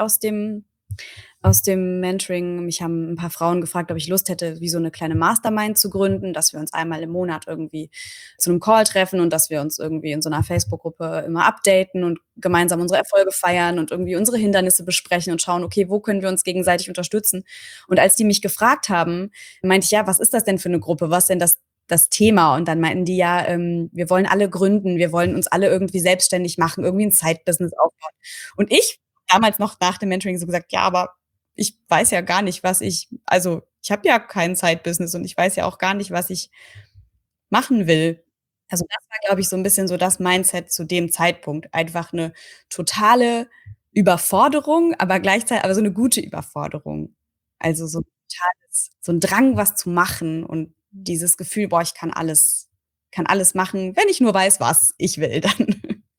aus dem Mentoring. Mich haben 'n paar Frauen gefragt, ob ich Lust hätte, wie so 'ne kleine Mastermind zu gründen, dass wir uns einmal im Monat irgendwie zu 'nem Call treffen und dass wir uns irgendwie in so 'ner Facebook-Gruppe immer updaten und gemeinsam unsere Erfolge feiern und irgendwie unsere Hindernisse besprechen und schauen: „Okay, wo können wir uns gegenseitig unterstützen?“ Und als die mich gefragt haben, meinte ich: „Ja, was ist das denn für 'ne Gruppe? Was ist denn das Thema?“ Und dann meinten die: „Ja, wir wollen alle gründen, wir wollen uns alle irgendwie selbstständig machen, irgendwie 'n Side-Business aufbauen.“ Und ich damals noch nach dem Mentoring so gesagt: „Ja, aber ich weiß ja gar nicht, ich habe ja kein Side-Business und ich weiß ja auch gar nicht, was ich machen will.“ Also, das war, glaube ich, so 'n bisschen so das Mindset zu dem Zeitpunkt. Einfach 'ne totale Überforderung, aber so 'ne gute Überforderung. Also, so 'n Drang, was zu machen und dieses Gefühl: „Boah, ich kann alles machen, wenn ich nur weiß, was ich will dann.“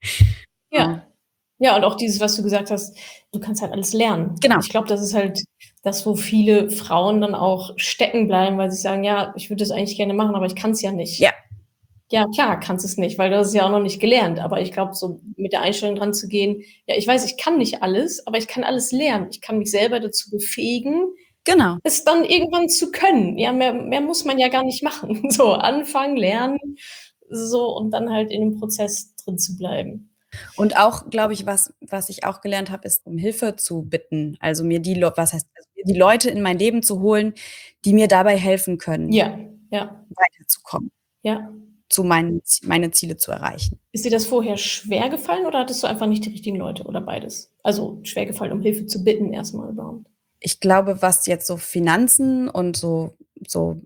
Ja, Ja. Ja, und auch dieses, was du gesagt hast, du kannst halt alles lernen. genau. Ich glaube, das ist halt das, wo viele Frauen dann auch stecken bleiben, weil sie sagen: „Ja, ich würde das eigentlich gerne machen, aber ich kann's ja nicht.“ Ja, Ja, klar, kannst es nicht, weil du hast es ja auch noch nicht gelernt. Aber ich glaube, so mit der Einstellung dran zu gehen: „Ja, ich weiß, ich kann nicht alles, aber ich kann alles lernen. Ich kann mich selber dazu befähigen, genau. es dann irgendwann zu können.“ Ja, mehr muss man ja gar nicht machen. So anfangen, lernen, so und dann halt in dem Prozess drin zu bleiben. Und auch, glaube ich, was ich auch gelernt habe, ist, um Hilfe zu bitten. Also, mir die Leute in mein Leben zu holen, die mir dabei helfen können, Ja, ja, weiterzukommen, ja. meine Ziele zu erreichen. Ist dir das vorher schwergefallen oder hattest du einfach nicht die richtigen Leute oder beides? Also, schwergefallen, um Hilfe zu bitten erst mal überhaupt? Ich glaube, was jetzt so Finanzen und so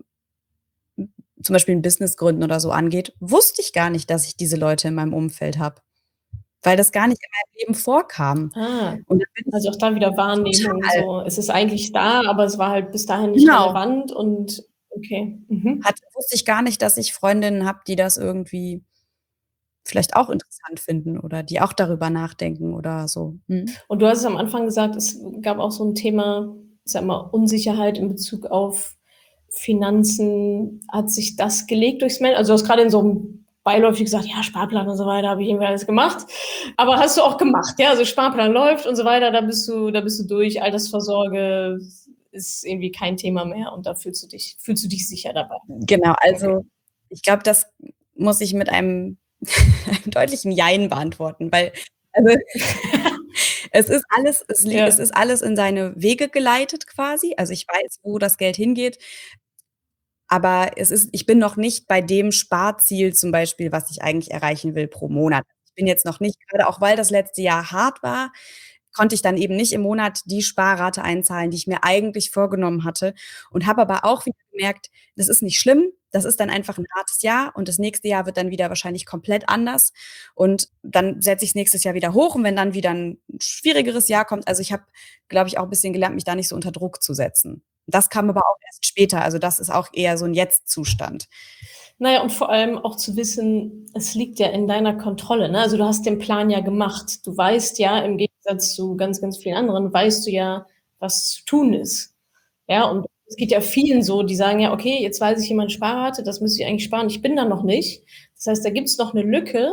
zum Beispiel 'n Business gründen oder so angeht, wusste ich gar nicht, dass ich diese Leute in meinem Umfeld habe. weil das gar nicht in meinem Leben vorkam. Ah, Und dann bin ich also auch da wieder Wahrnehmung total so. Es ist eigentlich da, aber es war halt bis dahin nicht genau. relevant und okay. Mhm. Wusste ich gar nicht, dass ich Freundinnen habe, die das irgendwie vielleicht auch interessant finden oder die auch darüber nachdenken oder so. Mhm. Und du hast es am Anfang gesagt, es gab auch so 'n Thema, ich sage mal, Unsicherheit in Bezug auf Finanzen. Hat sich das gelegt durchs also, du hast grade in so 'nem beiläufig gesagt: „Ja, Sparplan und so weiter, habe ich irgendwie alles gemacht.“ Aber hast du auch gemacht, ja? Also, Sparplan läuft und so weiter, da bist du durch. Altersvorsorge ist irgendwie kein Thema mehr und da fühlst du dich sicher dabei. Genau, Okay. also, ich glaube, das muss ich mit einem einem deutlichen Jein beantworten, weil also, es Ja. ist alles in seine Wege geleitet quasi. Also, ich weiß, wo das Geld hingeht, aber ich bin noch nicht bei dem Sparziel zum Beispiel, was ich eigentlich erreichen will pro Monat. Ich bin jetzt noch nicht grade auch weil das letzte Jahr hart war, konnte ich dann eben nicht im Monat die Sparrate einzahlen, die ich mir eigentlich vorgenommen hatte und habe aber auch wieder gemerkt, das ist nicht schlimm. Das ist dann einfach 'n hartes Jahr und das nächste Jahr wird dann wieder wahrscheinlich komplett anders und dann setze ich's nächstes Jahr wieder hoch und wenn dann wieder 'n schwierigeres Jahr kommt also, ich habe, glaube ich, auch bisschen gelernt, mich da nicht so unter Druck zu setzen. Das kam aber auch erst später, also, das ist auch eher so 'n Jetzt-Zustand. Na ja, und vor allem auch zu wissen, es liegt ja in deiner Kontrolle, ne? Also, du hast den Plan ja gemacht. Du weißt ja, im Gegensatz zu ganz, ganz vielen anderen, weißt du ja, was zu tun ist. Ja, und es geht ja vielen so, die sagen ja: „Okay, jetzt weiß ich, wie man Sparrate, das müsste ich eigentlich sparen. Ich bin da noch nicht.“ Das heißt, da gibt's noch 'ne Lücke,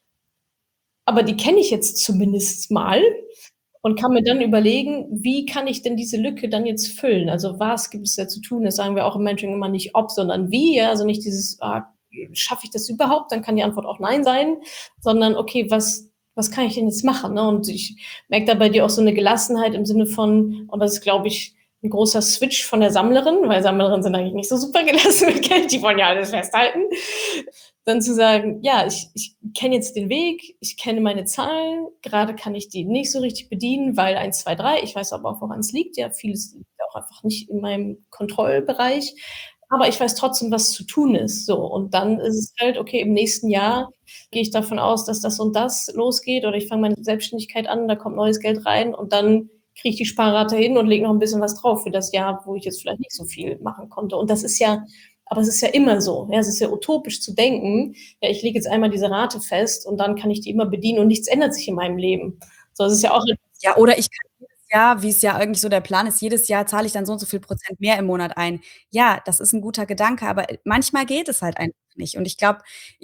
aber die kenne ich jetzt zumindest mal und kann mir dann überlegen, wie kann ich denn diese Lücke dann jetzt füllen? Also, was gibt es da zu tun? Das sagen wir auch im Mentoring immer nicht ob, sondern wie, ja? Also, nicht dieses: „Ah, schaffe ich das überhaupt?“ Dann kann die Antwort auch nein sein, sondern: „Okay, was kann ich denn jetzt machen“, ne? Und ich merke da bei dir auch so 'ne Gelassenheit im Sinne von und das ist, glaube ich, 'n großer Switch von der Sammlerin, weil Sammlerinnen sind eigentlich nicht so super gelassen mit Geld, die wollen ja alles festhalten. Dann zu sagen: „Ja, ich kenne jetzt den Weg, ich kenne meine Zahlen, grade kann ich die nicht so richtig bedienen, weil 1, 2, 3. Ich weiß aber auch, woran's liegt. Ja, vieles liegt auch einfach nicht in meinem Kontrollbereich, aber ich weiß trotzdem, was zu tun ist.“ So, und dann ist es halt: „Okay, im nächsten Jahr gehe ich davon aus, dass das und das losgeht oder ich fange meine Selbstständigkeit an, da kommt neues Geld rein und dann kriege ich die Sparrate hin und lege noch 'n bisschen was drauf für das Jahr, wo ich jetzt vielleicht nicht so viel machen konnte.“ Und das ist ja aber es ist ja immer so. Ja, es ist ja utopisch zu denken: „Ja, ich lege jetzt einmal diese Rate fest und dann kann ich die immer bedienen und nichts ändert sich in meinem Leben.“ So, es ist ja auch Ja, oder ich kann jedes Jahr, wie es ja eigentlich so der Plan ist, jedes Jahr zahle ich dann so und so viel Prozent mehr im Monat ein. Ja, das ist 'n guter Gedanke, aber, manchmal geht es halt einfach nicht. Und ich glaube,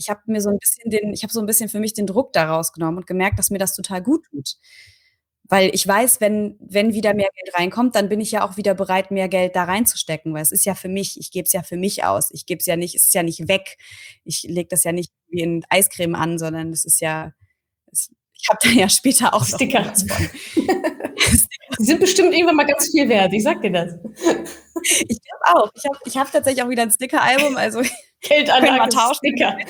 ich habe so 'n bisschen für mich den Druck da rausgenommen und gemerkt, dass mir das total gut tut. Weil ich weiß, wenn wieder mehr Geld reinkommt, dann bin ich ja auch wieder bereit, mehr Geld da reinzustecken, weil es ist ja für mich. Ich gebe es ja für mich aus. Ich gebe es ja nicht es ist ja nicht weg. Ich lege das ja nicht wie in Eiscreme an, sondern es ist ja ich habe da ja später auch noch mal Sticker. was von. Die sind bestimmt irgendwann mal ganz viel wert, ich sage dir das. Ich glaube auch. Ich habe tatsächlich auch wieder 'n Stickeralbum, also können wir Geldanlage tauschen. Sticker.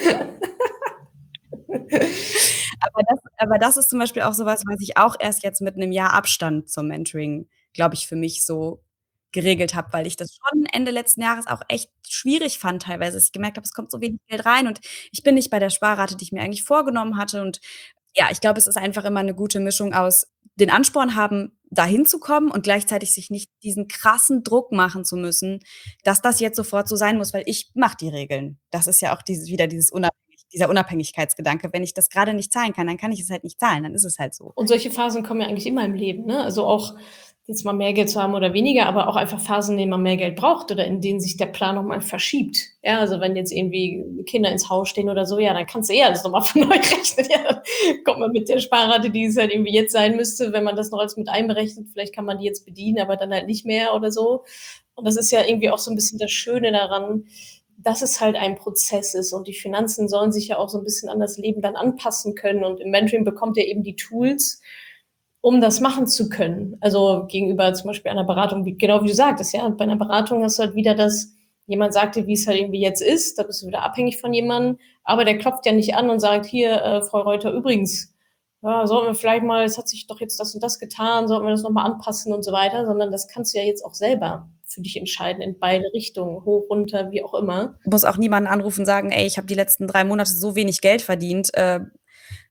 Aber das ist zum Beispiel auch so was, was ich auch erst jetzt mit 'nem Jahr Abstand zum Mentoring, glaube ich, für mich so geregelt habe, weil ich das schon Ende letzten Jahres auch echt schwierig fand teilweise, dass ich gemerkt habe, es kommt so wenig Geld rein und ich bin nicht bei der Sparrate, die ich mir eigentlich vorgenommen hatte. Und ja, ich glaube, es ist einfach immer 'ne gute Mischung aus den Ansporn haben, da hinzukommen und gleichzeitig sich nicht diesen krassen Druck machen zu müssen, dass das jetzt sofort so sein muss, weil ich mache die Regeln. Das ist ja auch dieser Unabhängigkeitsgedanke. Wenn ich das grade nicht zahlen kann, dann kann ich es halt nicht zahlen, dann ist es halt so. Und solche Phasen kommen ja eigentlich immer im Leben, ne? Also, auch jetzt mal mehr Geld zu haben oder weniger, aber auch einfach Phasen, in denen man mehr Geld braucht oder in denen sich der Plan noch mal verschiebt. Ja, also, wenn jetzt irgendwie Kinder ins Haus stehen oder so, ja, dann kannst du eh alles noch mal von neu rechnen. Ja, dann kommt man mit der Sparrate, die es halt irgendwie jetzt sein müsste, wenn man das noch alles mit einberechnet, vielleicht kann man die jetzt bedienen, aber dann halt nicht mehr oder so. Und das ist ja irgendwie auch so 'n bisschen das Schöne daran, dass es halt ein Prozess ist und die Finanzen sollen sich ja auch so 'n bisschen an das Leben dann anpassen können. Und im Mentoring bekommt ihr eben die Tools, um das machen zu können. Also, gegenüber zum Beispiel einer Beratung, wie genau wie du sagtest, ja, bei 'ner Beratung hast du halt wieder das jemand sagt dir, wie's halt irgendwie jetzt ist, da bist du wieder abhängig von jemandem, aber der klopft ja nicht an und sagt: „Hier, Frau Reuter, übrigens, ja, sollten wir vielleicht mal es hat sich doch jetzt das und das getan, sollten wir das noch mal anpassen“ und so weiter, sondern das kannst du ja jetzt auch selber für dich entscheiden in beide Richtungen, hoch, runter, wie auch immer. Muss auch niemanden anrufen und sagen: „Ey, ich habe die letzten 3 Monate so wenig Geld verdient.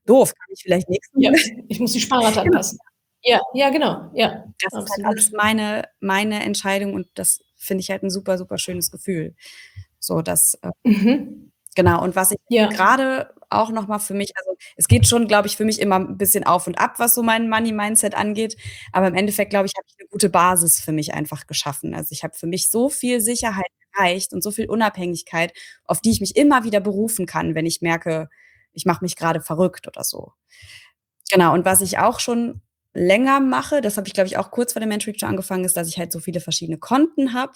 Doof, kann ich vielleicht nächsten Ja, Monat ich muss die Sparrate genau. anpassen. Ja, ja, genau. Ja, Das ist halt alles absolut. meine Entscheidung und das finde ich halt 'n super, super schönes Gefühl. So, dass, Mhm. genau, und was ich Ja. grade auch noch mal für mich, also, es geht schon, glaube ich, für mich immer 'n bisschen auf und ab, was so mein Money-Mindset angeht, aber im Endeffekt, glaube ich, habe ich 'ne gute Basis für mich einfach geschaffen. Also, ich habe für mich so viel Sicherheit erreicht und so viel Unabhängigkeit, auf die ich mich immer wieder berufen kann, wenn ich merke, ich mache mich grade verrückt oder so. Genau, und was ich auch schon länger mache, das habe ich, glaube ich, auch kurz vor dem Mentoring schon angefangen, ist, dass ich halt so viele verschiedene Konten habe.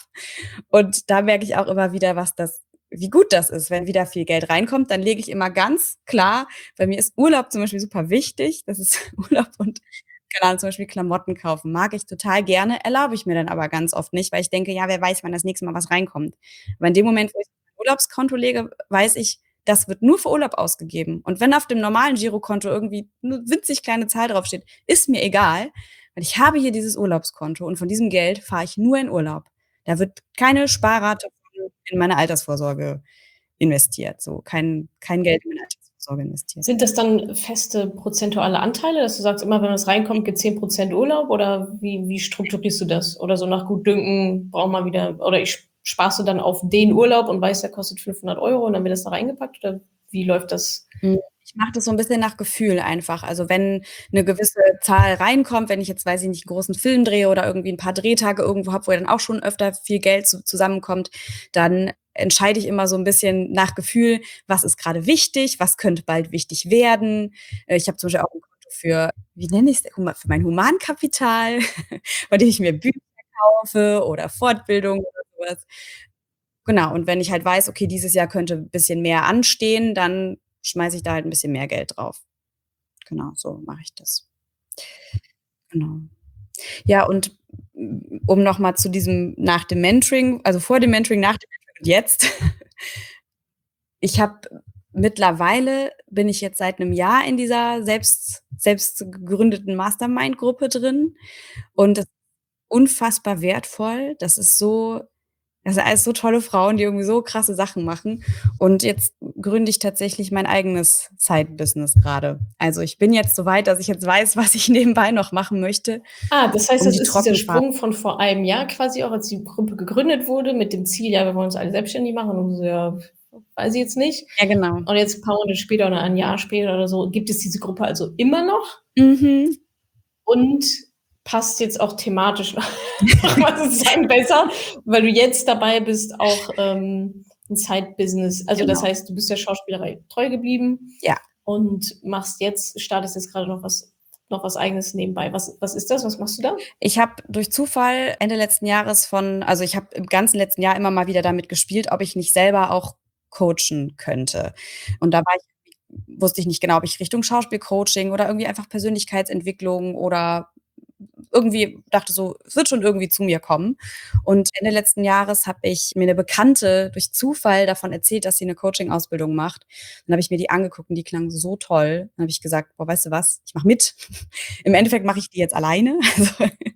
Und da merke ich auch immer wieder, wie gut das ist. Wenn wieder viel Geld reinkommt, dann lege ich immer ganz klar, bei mir ist Urlaub zum Beispiel super wichtig. Das ist Urlaub und, keine Ahnung, zum Beispiel Klamotten kaufen mag ich total gerne, erlaube ich mir dann aber ganz oft nicht, weil ich denke: „Ja, wer weiß, wann das nächste Mal was reinkommt." Aber in dem Moment, wo ich's auf mein Urlaubskonto lege, weiß ich, das wird nur für Urlaub ausgegeben. Und wenn auf dem normalen Girokonto irgendwie 'ne winzig kleine Zahl draufsteht, ist mir egal, weil ich habe hier dieses Urlaubskonto und von diesem Geld fahre ich nur in Urlaub. Da wird keine Sparrate von in meine Altersvorsorge investiert, so kein Geld in meine Altersvorsorge investiert. Sind das dann feste prozentuale Anteile, dass du sagst, immer wenn was reinkommt, gibt 10% Urlaub oder wie strukturierst du das? Oder so nach Gutdünken braucht man wieder oder sparst du dann auf den Urlaub und weißt, der kostet 500 € und dann wird das da reingepackt oder wie läuft das? Ich mache das so 'n bisschen nach Gefühl einfach. Also, wenn 'ne gewisse Zahl reinkommt, wenn ich jetzt, weiß ich nicht, 'n großen Film drehe oder irgendwie 'n paar Drehtage irgendwo habe, wo ja dann auch schon öfter viel Geld zusammenkommt, dann entscheide ich immer so 'n bisschen nach Gefühl, was ist grade wichtig, was könnte bald wichtig werden. Ich habe zum Beispiel auch 'n Konto für, wie nenne ich's, für mein Humankapital, bei dem ich mir Bücher kaufe oder Fortbildung oder so was. Genau, und wenn ich halt weiß, okay, dieses Jahr könnte 'n bisschen mehr anstehen, dann schmeiße ich da halt 'n bisschen mehr Geld drauf. Genau, so mache ich das. Genau. Ja, und um noch mal zu diesem nach dem Mentoring, also vor dem Mentoring, nach dem Mentoring und jetzt. Ich habe mittlerweile bin ich jetzt seit 'nem Jahr in dieser selbst gegründeten Mastermind-Gruppe drin und das ist unfassbar wertvoll. Das sind alles so tolle Frauen, die irgendwie so krasse Sachen machen. Und jetzt gründe ich tatsächlich mein eigenes Side-Business grade. Also, ich bin jetzt so weit, dass ich jetzt weiß, was ich nebenbei noch machen möchte, Ah, das heißt, um das die ist dieser Trockenphase. Sprung von vor einem Jahr quasi auch, als die Gruppe gegründet wurde mit dem Ziel: „Ja, wir wollen uns alle selbstständig machen.“ Und du so: „Ja, weiß ich jetzt nicht.“ Ja, genau. Und jetzt 'n paar Monate später oder ein Jahr später oder so, gibt es diese Gruppe also immer noch Mhm. und passt jetzt auch thematisch noch mal sozusagen besser, weil du jetzt dabei bist, auch, 'n Side-Business also, das Genau. heißt, du bist der Schauspielerei treu geblieben Ja. und startest jetzt grade noch was Eigenes nebenbei. Was ist das? Was machst du da? Ich habe durch Zufall Ende letzten Jahres also, ich habe im ganzen letzten Jahr immer mal wieder damit gespielt, ob ich nicht selber auch coachen könnte. Und da wusste ich nicht genau, ob ich Richtung Schauspielcoaching oder irgendwie einfach Persönlichkeitsentwicklung oder irgendwie dachte so, es wird schon irgendwie zu mir kommen. Und Ende letzten Jahres habe ich mir 'ne Bekannte durch Zufall davon erzählt, dass sie 'ne Coaching-Ausbildung macht. Dann habe ich mir die angeguckt und die klang so toll. Dann habe ich gesagt: „Boah, weißt du was? Ich mache mit." Im Endeffekt mache ich die jetzt alleine. Also,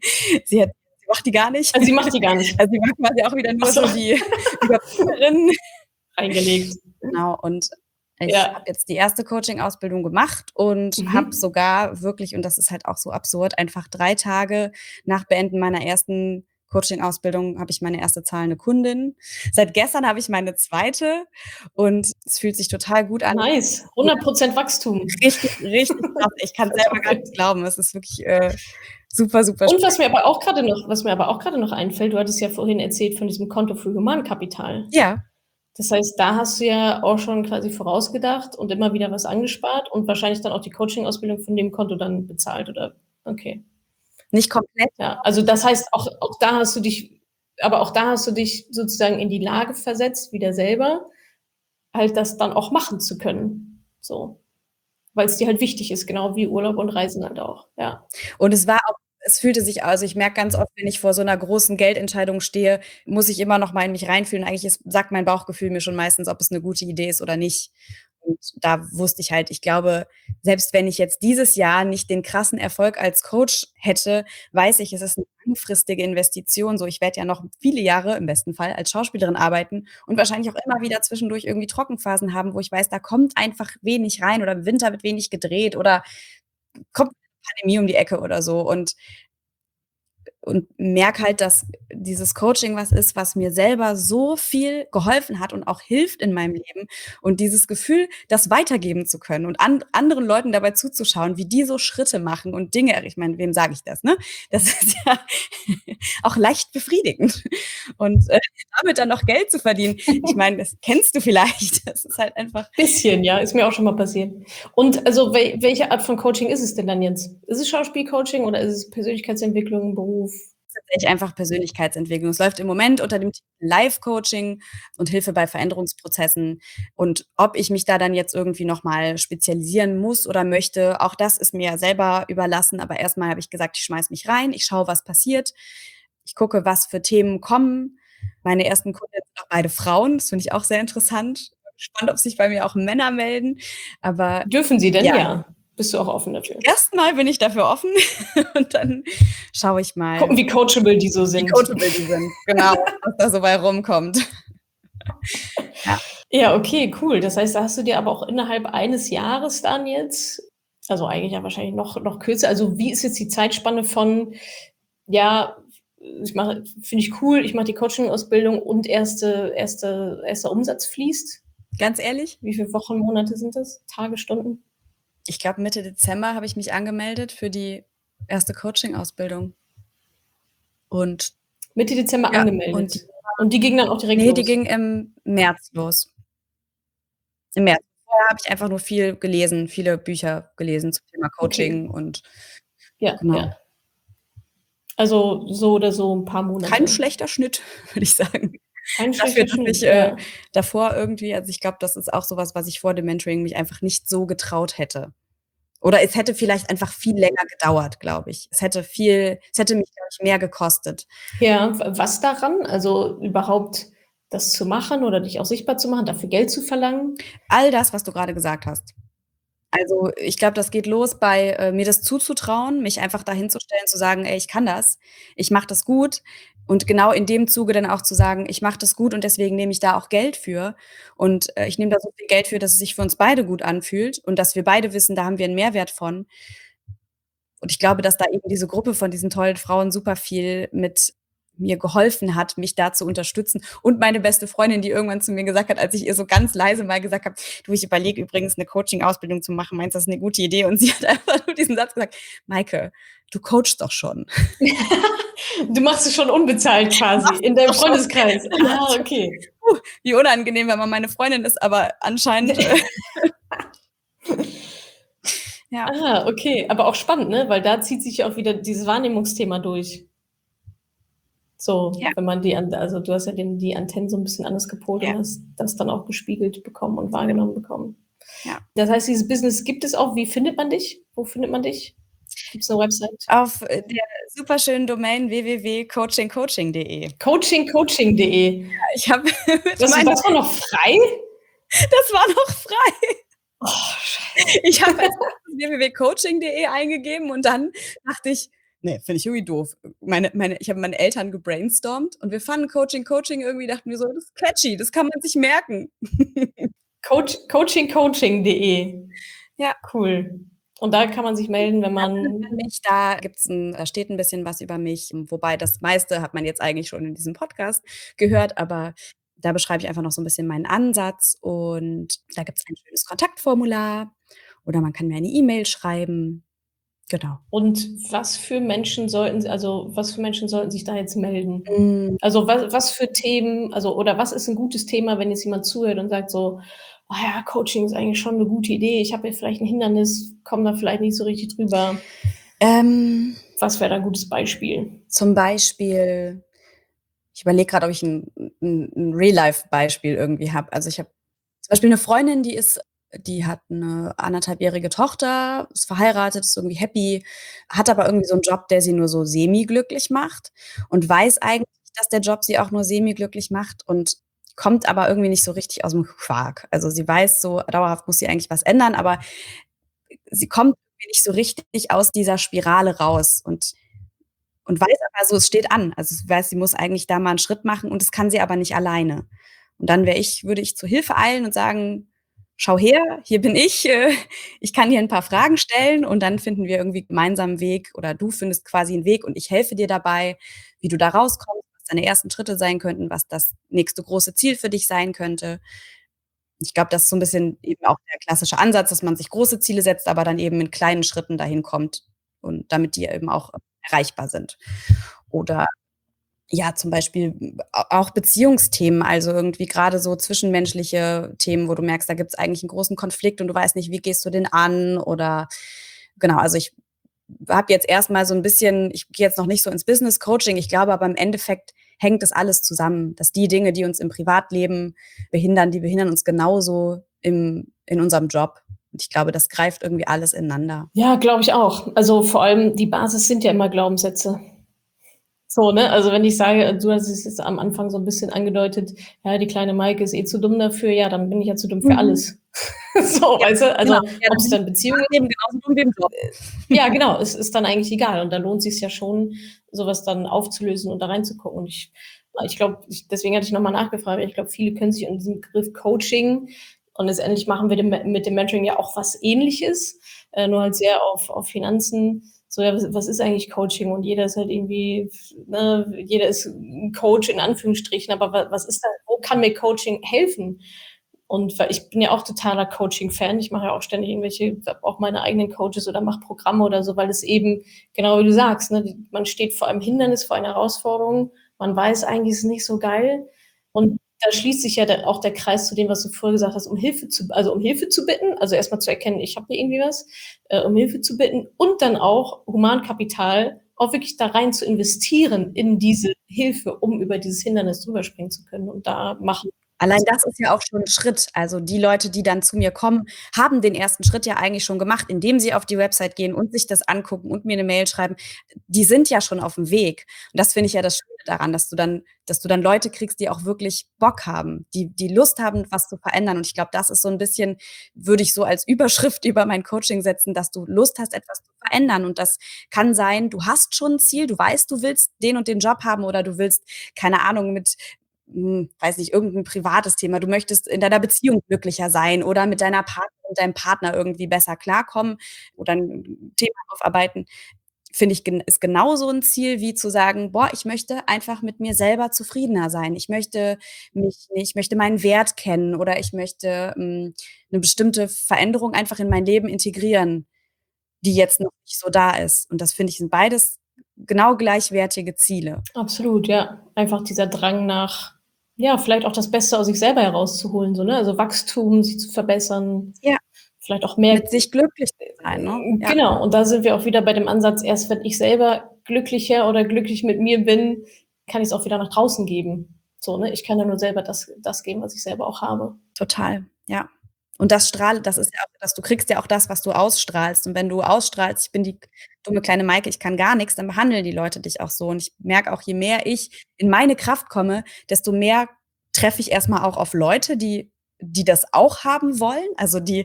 sie macht die gar nicht. Also, sie macht die gar nicht? Also, sie war quasi auch wieder Ach nur so. so die Überbrückerin. Eingelegt. Genau, und ich habe Ja. jetzt die erste Coaching-Ausbildung gemacht und habe Mhm. sogar wirklich, und das ist halt auch so absurd, einfach 3 Tage nach Beenden meiner ersten Coaching-Ausbildung habe ich meine erste zahlende Kundin. Seit gestern habe ich meine zweite und es fühlt sich total gut an. Nice, Ja, 100% Wachstum. richtig, richtig krass. Ich kann's selber gar nicht glauben. Es ist wirklich, super, super Und spannend. was mir aber auch grade noch einfällt, du hattest ja vorhin erzählt von diesem Konto für Humankapital. Ja. Das heißt, da hast du ja auch schon quasi vorausgedacht und immer wieder was angespart und wahrscheinlich dann auch die Coaching-Ausbildung von dem Konto dann bezahlt, oder? Okay. Nicht komplett. Ja, also das heißt, auch da hast du dich sozusagen in die Lage versetzt, wieder selber halt das dann auch machen zu können, so. Weil's dir halt wichtig ist, genau wie Urlaub und Reisen halt auch, ja. Und es fühlte sich, also, ich merke ganz oft, wenn ich vor so 'ner großen Geldentscheidung stehe, muss ich immer noch mal in mich reinfühlen. Eigentlich sagt mein Bauchgefühl mir schon meistens, ob es 'ne gute Idee ist oder nicht. Und da wusste ich halt, ich glaube, selbst wenn ich jetzt dieses Jahr nicht den krassen Erfolg als Coach hätte, weiß ich, es ist 'ne langfristige Investition so. Ich werde ja noch viele Jahre im besten Fall als Schauspielerin arbeiten und wahrscheinlich auch immer wieder zwischendurch irgendwie Trockenphasen haben, wo ich weiß, da kommt einfach wenig rein oder im Winter wird wenig gedreht oder kommt 'ne Pandemie um die Ecke oder so. Und merke halt, dass dieses Coaching was ist, was mir selber so viel geholfen hat und auch hilft in meinem Leben. Und dieses Gefühl, das weitergeben zu können und anderen Leuten dabei zuzuschauen, wie die so Schritte machen und Dinge ich meine, wem sage ich das, ne? Das ist ja auch leicht befriedigend. Und, damit dann noch Geld zu verdienen, ich meine, das kennst du vielleicht. Das ist halt einfach Bisschen, ja, ist mir auch schon mal passiert. Und also welche Art von Coaching ist es denn dann jetzt? Ist es Schauspielcoaching oder ist es Persönlichkeitsentwicklung, Beruf? tatsächlich einfach Persönlichkeitsentwicklung. Es läuft im Moment unter dem Titel Life-Coaching und Hilfe bei Veränderungsprozessen. Und ob ich mich da dann jetzt irgendwie noch mal spezialisieren muss oder möchte, auch das ist mir selber überlassen. Aber erst mal habe ich gesagt: „Ich schmeiße mich rein, ich schaue, was passiert. Ich gucke, was für Themen kommen.“ Meine ersten Kunden sind auch beide Frauen, das finde ich auch sehr interessant. Bin gespannt, ob sich bei mir auch Männer melden. Aber Dürfen sie denn? ja, Ja. Bist du auch offen dafür? erst mal bin ich dafür offen und dann schaue ich mal, Gucken, wie coachable die so wie sind. coachable die sind. Genau, was da so bei rumkommt. Ja. Ja, okay, cool. Das heißt, da hast du dir aber auch innerhalb eines Jahres dann jetzt also eigentlich ja wahrscheinlich noch kürzer also, wie ist jetzt die Zeitspanne von, ja, ich mache finde ich cool, ich mache die Coaching-Ausbildung und erster Umsatz fließt? Ganz ehrlich, Wie viele Wochen, Monate sind das? Tage, Stunden? ich glaube, Mitte Dezember habe ich mich angemeldet für die erste Coaching-Ausbildung. Und Mitte Dezember ja, und die angemeldet. Und die ging dann auch direkt ne, die los? ging im März los. Im März. Vorher habe ich einfach nur viel gelesen, viele Bücher gelesen zum Thema Okay. Coaching und Ja, genau. ja. Also, so oder so 'n paar Kein Monate. schlechter Schnitt, würde ich sagen. Kein Dafür, schlechter dass Schnitt, ich, ja. davor irgendwie also, ich glaube, das ist auch so was, was ich vor dem Mentoring mich einfach nicht so getraut hätte. Oder es hätte vielleicht einfach viel länger gedauert, glaube ich. Es hätte mich, glaube ich, mehr gekostet. Ja, w was daran? Also, überhaupt das zu machen oder dich auch sichtbar zu machen, dafür Geld zu verlangen? All das, was du grade gesagt hast. Also, ich glaube, das geht los bei, mir das zuzutrauen, mich einfach dahinzustellen, zu sagen: „Ey, ich kann das. Ich mache das gut.“ Und genau in dem Zuge dann auch zu sagen: „Ich mache das gut und deswegen nehme ich da auch Geld für. Und, ich nehme da so viel Geld für, dass es sich für uns beide gut anfühlt und dass wir beide wissen, da haben wir 'n Mehrwert von.“ Und ich glaube, dass da eben diese Gruppe von diesen tollen Frauen super viel mit mir geholfen hat, mich da zu unterstützen. Und meine beste Freundin, die irgendwann zu mir gesagt hat, als ich ihr so ganz leise mal gesagt habe: „Du, ich überlege übrigens 'ne Coaching-Ausbildung zu machen. Meinst du, das ist 'ne gute Idee?“ Und sie hat einfach nur diesen Satz gesagt: „Maike, du coachst doch schon.“ Du machst es schon unbezahlt Du quasi machst in es deinem doch schon. Freundeskreis. Und da Ah, dachte ich: okay. Wie unangenehm, wenn man meine Freundin ist, aber anscheinend, ja. Ah, okay, aber auch spannend, ne? Weil da zieht sich ja auch wieder dieses Wahrnehmungsthema durch. So, Ja, wenn man die an also, du hast ja den die Antennen so 'n bisschen anders gepolt ja, und hast das dann auch gespiegelt bekommen und wahrgenommen bekommen. ja. Das heißt, dieses Business gibt es auch. Wie findet man dich? Wo findet man dich? Gibt's 'ne Website? Auf, der superschönen Domain www.coachingcoaching.de. Coachingcoaching.de. Ich habe mit Was meinen was war noch frei? das war noch frei. Oh, scheiße. Ich habe als erstes www.coaching.de eingegeben und dann dachte ich: „Ne, finde ich irgendwie doof.“ Ich habe meine Eltern gebrainstormt und wir fanden Coaching irgendwie dachten wir so: „Das ist catchy, das kann man sich merken.“ Coachingcoaching.de. Ja, Cool. Und da kann man sich melden, wenn da findet man man mich, da da steht 'n bisschen was über mich, wobei das meiste hat man jetzt eigentlich schon in diesem Podcast gehört, aber da beschreibe ich einfach noch so 'n bisschen meinen Ansatz und da gibt's ein schönes Kontaktformular oder man kann mir eine E-Mail schreiben. Genau. und was für Menschen sollten sich da jetzt melden? Hm. Also, was für Themen also, oder was ist 'n gutes Thema, wenn jetzt jemand zuhört und sagt so: „Ah ja, Coaching ist eigentlich schon 'ne gute Idee. Ich habe hier vielleicht 'n Hindernis, komme da vielleicht nicht so richtig drüber.“ Ähm, Was wäre da 'n gutes Beispiel? Zum Beispiel ich überlege grad, ob ich 'n Real-Life-Beispiel irgendwie habe. Also, ich habe zum Beispiel 'ne Freundin, die hat 'ne 1,5-jährige Tochter, ist verheiratet, ist irgendwie happy, hat aber irgendwie so 'n Job, der sie nur so semi-glücklich macht und weiß eigentlich, dass der Job sie auch nur semi-glücklich macht und kommt aber irgendwie nicht so richtig aus'm Quark. Also, sie weiß so, dauerhaft muss sie eigentlich was ändern, aber sie kommt irgendwie nicht so richtig aus dieser Spirale raus und weiß aber so, es steht an. Also, sie weiß, sie muss eigentlich da mal 'n Schritt machen und das kann sie aber nicht alleine. Und dann würde ich zur Hilfe eilen und sagen: „Schau her, hier bin ich, ich kann dir 'n paar Fragen stellen und dann finden wir irgendwie gemeinsam 'n Weg oder du findest quasi 'n Weg und ich helfe dir dabei, wie du da rauskommst, was deine ersten Schritte sein könnten, was das nächste große Ziel für dich sein könnte.“ Ich glaube, das ist so 'n bisschen eben auch der klassische Ansatz, dass man sich große Ziele setzt, aber dann eben in kleinen Schritten dahin kommt und damit die eben auch erreichbar sind. Oder ja, zum Beispiel auch Beziehungsthemen, also irgendwie grade so zwischenmenschliche Themen, wo du merkst, da gibt's eigentlich 'n großen Konflikt und du weißt nicht, wie gehst du den an oder genau, also ich habe jetzt erst mal so 'n bisschen ich gehe jetzt noch nicht so ins Business Coaching. Ich glaube aber im Endeffekt hängt das alles zusammen, dass die Dinge, die uns im Privatleben behindern, die behindern uns genauso in unserem Job. Und ich glaube, das greift irgendwie alles ineinander. Ja, glaube ich auch. Also, vor allem die Basis sind ja immer Glaubenssätze. So, ne? Also, wenn ich sage du hast es jetzt am Anfang so 'n bisschen angedeutet: „Ja, die kleine Maike ist eh zu dumm dafür“, ja, dann bin ich ja zu dumm für Mhm. alles. So, Ja, weißt du? Also, genau. Ja, dann ob's bin ich dann im Beziehung Privatleben genauso dumm wie im Job. ja, genau, es ist dann eigentlich egal und da lohnt sich's ja schon, so was dann aufzulösen und da reinzugucken. Und ich glaube, deswegen hatte ich noch mal nachgefragt, weil ich glaube, viele können sich an diesen Begriff Coaching und letztendlich machen wir mit dem Mentoring ja auch was Ähnliches, nur halt sehr auf Finanzen. So, ja, was ist eigentlich Coaching? Und jeder ist halt irgendwie, ne, jeder ist 'n Coach in Anführungsstrichen, aber was ist da wo kann mir Coaching helfen? Und weil ich bin ja auch totaler Coaching-Fan. Ich mache ja auch ständig irgendwelche habe auch meine eigenen Coaches oder mache Programme oder so, weil es eben genau wie du sagst, ne, man steht vor einem Hindernis, vor einer Herausforderung. Man weiß eigentlich, es ist nicht so geil. Und da schließt sich ja dann auch der Kreis zu dem, was du vorher gesagt hast, um Hilfe zu bitten, also erst mal zu erkennen, ich habe hier irgendwie was, um Hilfe zu bitten und dann auch Humankapital auch wirklich da rein zu investieren in diese Hilfe, um über dieses Hindernis drüber springen zu können und da machen. Allein das ist ja auch schon 'n Schritt. Also, die Leute, die dann zu mir kommen, haben den ersten Schritt ja eigentlich schon gemacht, indem sie auf die Website gehen und sich das angucken und mir 'ne Mail schreiben. Die sind ja schon auf'm Weg. Und das finde ich ja das Schöne daran, dass du dann Leute kriegst, die auch wirklich Bock haben, die Lust haben, was zu verändern. Und ich glaube, das ist so 'n bisschen würde ich so als Überschrift über mein Coaching setzen, dass du Lust hast, etwas zu verändern. Und das kann sein, du hast schon 'n Ziel, du weißt, du willst den und den Job haben oder du willst, keine Ahnung, mit weiß nicht, irgend 'n privates Thema. Du möchtest in deiner Beziehung glücklicher sein oder mit deiner Partnerin, deinem Partner irgendwie besser klarkommen oder 'n Thema aufarbeiten. Finde ich ist genauso 'n Ziel, wie zu sagen: „Boah, ich möchte einfach mit mir selber zufriedener sein. Ich möchte meinen Wert kennen oder ich möchte, 'ne bestimmte Veränderung einfach in mein Leben integrieren, die jetzt noch nicht so da ist.“ Und das finde ich, sind beides genau gleichwertige Ziele. Absolut, ja. Einfach dieser Drang nach, ja, vielleicht auch das Beste aus sich selber herauszuholen, so, ne? Also Wachstum, sich zu verbessern, Ja, vielleicht auch mehr mit sich glücklich zu sein, ne? Ja. genau, und da sind wir auch wieder bei dem Ansatz, erst wenn ich selber glücklicher oder glücklich mit mir bin, kann ich's auch wieder nach draußen geben. So, ne? Ich kann ja nur selber das geben, was ich selber auch habe. Total, ja. Und das ist ja auch du kriegst ja auch das, was du ausstrahlst. Und wenn du ausstrahlst: „Ich bin die dumme kleine Maike, ich kann gar nix“, dann behandeln die Leute dich auch so. Und ich merke auch, je mehr ich in meine Kraft komme, desto mehr treffe ich erst mal auch auf Leute, die das auch haben wollen. Also, die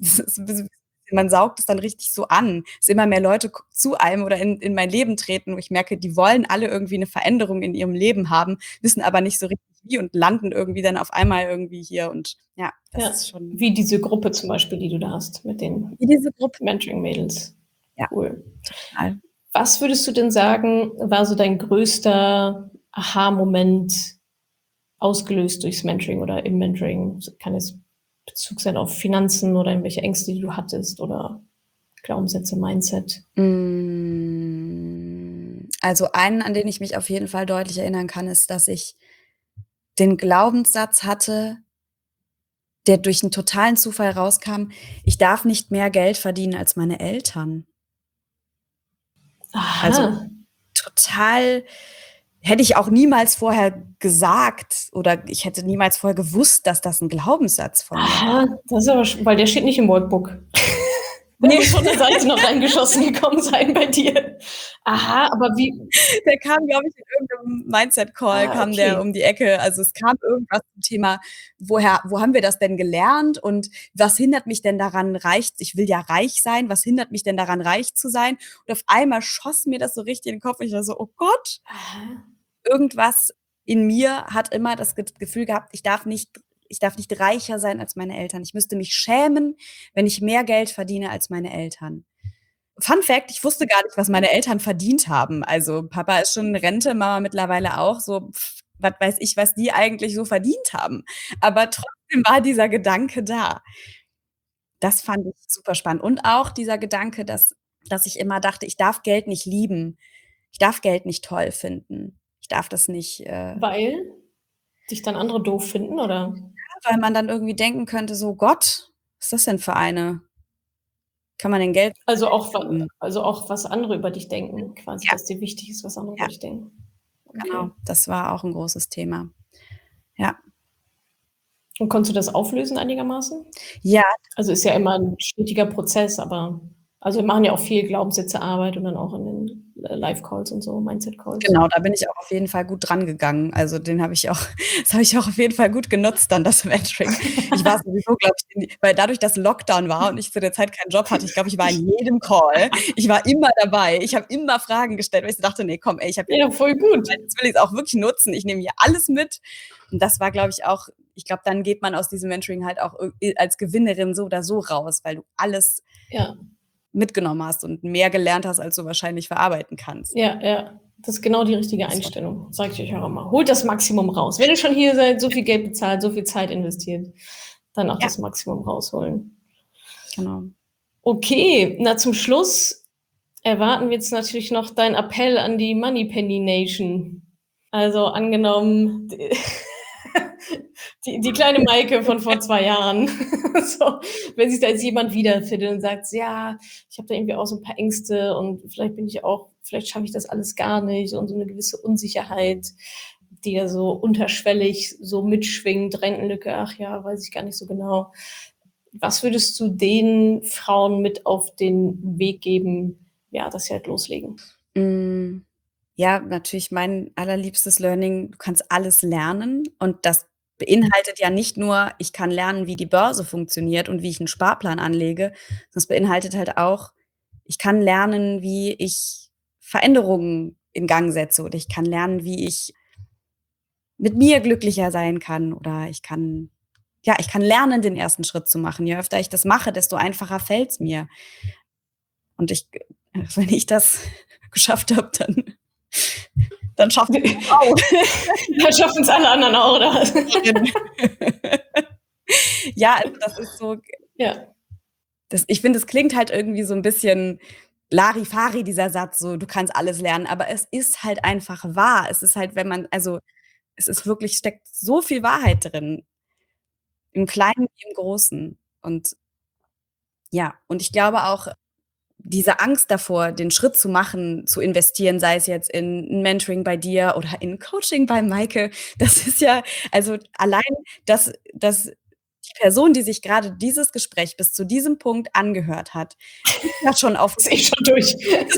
man saugt es dann richtig so an, dass immer mehr Leute zu einem oder in mein Leben treten, wo ich merke, die wollen alle irgendwie 'ne Veränderung in ihrem Leben haben, wissen aber nicht so richtig wie und landen irgendwie dann auf einmal irgendwie hier und ja, das Ja, ist schon wie diese Gruppe zum Beispiel, die du da hast mit den wie diese Gruppe. Mentoring-Mädels. Ja, Cool. total. Was würdest du denn sagen, war so dein größter Aha-Moment ausgelöst durchs Mentoring oder im Mentoring? Kann jetzt Bezug sein auf Finanzen oder irgendwelche Ängste, die du hattest oder Glaubenssätze, Mindset? Also, einen, an den ich mich auf jeden Fall deutlich erinnern kann, ist, dass ich den Glaubenssatz hatte, der durch 'n totalen Zufall rauskam: „Ich darf nicht mehr Geld verdienen als meine Eltern.“ Also, Aha. total hätte ich auch niemals vorher gesagt oder ich hätte niemals vorher gewusst, dass das 'n Glaubenssatz von mir war. Aha, das ist aber weil der steht nicht im Workbook. Der Ne. muss von der Seite noch reingeschossen gekommen sein bei dir. Aha, aber wie Der kam, glaube ich, in irgend 'nem Mindset-Call kam der okay. um die Ecke. Also, es kam irgendwas zum Thema: Wo haben wir das denn gelernt und was hindert mich denn daran, ich will ja reich sein, was hindert mich denn daran, reich zu sein? Und auf einmal schoss mir das so richtig in den Kopf. Ich war so: „Oh Gott, Aha. irgendwas in mir hat immer das Gefühl gehabt, ich darf nicht reicher sein als meine Eltern. Ich müsste mich schämen, wenn ich mehr Geld verdiene als meine Eltern." Fun Fact: Ich wusste gar nicht, was meine Eltern verdient haben. Also, Papa ist schon in Rente, Mama mittlerweile auch, so, was weiß ich, was die eigentlich so verdient haben. Aber trotzdem war dieser Gedanke da. Das fand ich super spannend. Und auch dieser Gedanke, dass ich immer dachte, ich darf Geld nicht lieben. Ich darf Geld nicht toll finden. Ich darf das nicht, Weil dich dann andere doof finden, oder? weil man dann irgendwie denken könnte so: „Gott, was ist das denn für eine? Kann man denn Geld lieben?" Also auch, was andere über dich denken, quasi, Ja, dass dir wichtig ist, was andere ja, über dich denken. genau. Okay. Das war auch 'n großes Thema. Ja. Und konntest du das auflösen einigermaßen? Ja, Also, ist ja immer 'n stetiger Prozess, aber also, wir machen ja auch viel Glaubenssätzearbeit und dann auch in den Live-Calls und so, Mindset-Calls. genau, da bin ich auch auf jeden Fall gut dran gegangen. Also, den habe ich auch das habe ich auch auf jeden Fall gut genutzt dann, das Mentoring. Ich war sowieso, glaube ich, weil dadurch, dass Lockdown war und ich zu der Zeit keinen Job hatte, ich glaube, ich war in jedem Call. Ich war immer dabei. Ich habe immer Fragen gestellt, weil ich so dachte: „Ne, komm, ey, ich habe jetzt Ja, voll gut. Zeit, jetzt will ich's auch wirklich nutzen. Ich nehme hier alles mit." Und das war, glaube ich, auch ich glaube, dann geht man aus diesem Mentoring halt auch als Gewinnerin so oder so raus, weil du alles Ja, mitgenommen hast und mehr gelernt hast, als du wahrscheinlich verarbeiten kannst. ja, ja. Das ist genau die richtige Das war Einstellung, sage ich euch auch immer. Holt das Maximum raus. Wenn ihr schon hier seid, so viel Geld bezahlt, so viel Zeit investiert, dann auch ja, das Maximum rausholen. genau. Okay, na, zum Schluss erwarten wir jetzt natürlich noch deinen Appell an die Moneypenny Nation. Also, angenommen, die kleine Maike von vor 2 Jahren, so, wenn sich da jetzt jemand wiederfindet und sagt: „Ja, ich habe da irgendwie auch so 'n paar Ängste und vielleicht schaffe ich das alles gar nicht“ und so 'ne gewisse Unsicherheit, die ja so unterschwellig so mitschwingt, Rentenlücke, ach ja, weiß ich gar nicht so genau. Was würdest du den Frauen mit auf den Weg geben, ja, dass sie halt loslegen? Hm, ja, natürlich mein allerliebstes Learning: Du kannst alles lernen und das beinhaltet ja nicht nur, ich kann lernen, wie die Börse funktioniert und wie ich 'n Sparplan anlege, das beinhaltet halt auch, ich kann lernen, wie ich Veränderungen in Gang setze oder ich kann lernen, wie ich mit mir glücklicher sein kann oder ich kann lernen, den ersten Schritt zu machen. Je öfter ich das mache, desto einfacher fällt's mir. Und wenn ich das geschafft habe, dann schaffen es auch. Da schaffen's alle anderen auch, oder was? Ja, also das ist so Ja, ich finde, es klingt halt irgendwie so 'n bisschen Larifari, dieser Satz, so: „Du kannst alles lernen", aber es ist halt einfach wahr. Es ist halt, es ist wirklich steckt so viel Wahrheit drin, im Kleinen wie im Großen. Und ja, und ich glaube auch, diese Angst davor, den Schritt zu machen, zu investieren, sei es jetzt in 'n Mentoring bei dir oder in Coaching bei Maike, das ist ja also allein, dass die Person, die sich grade dieses Gespräch bis zu diesem Punkt angehört hat, ist ja schon auf 'm ist eh schon durch.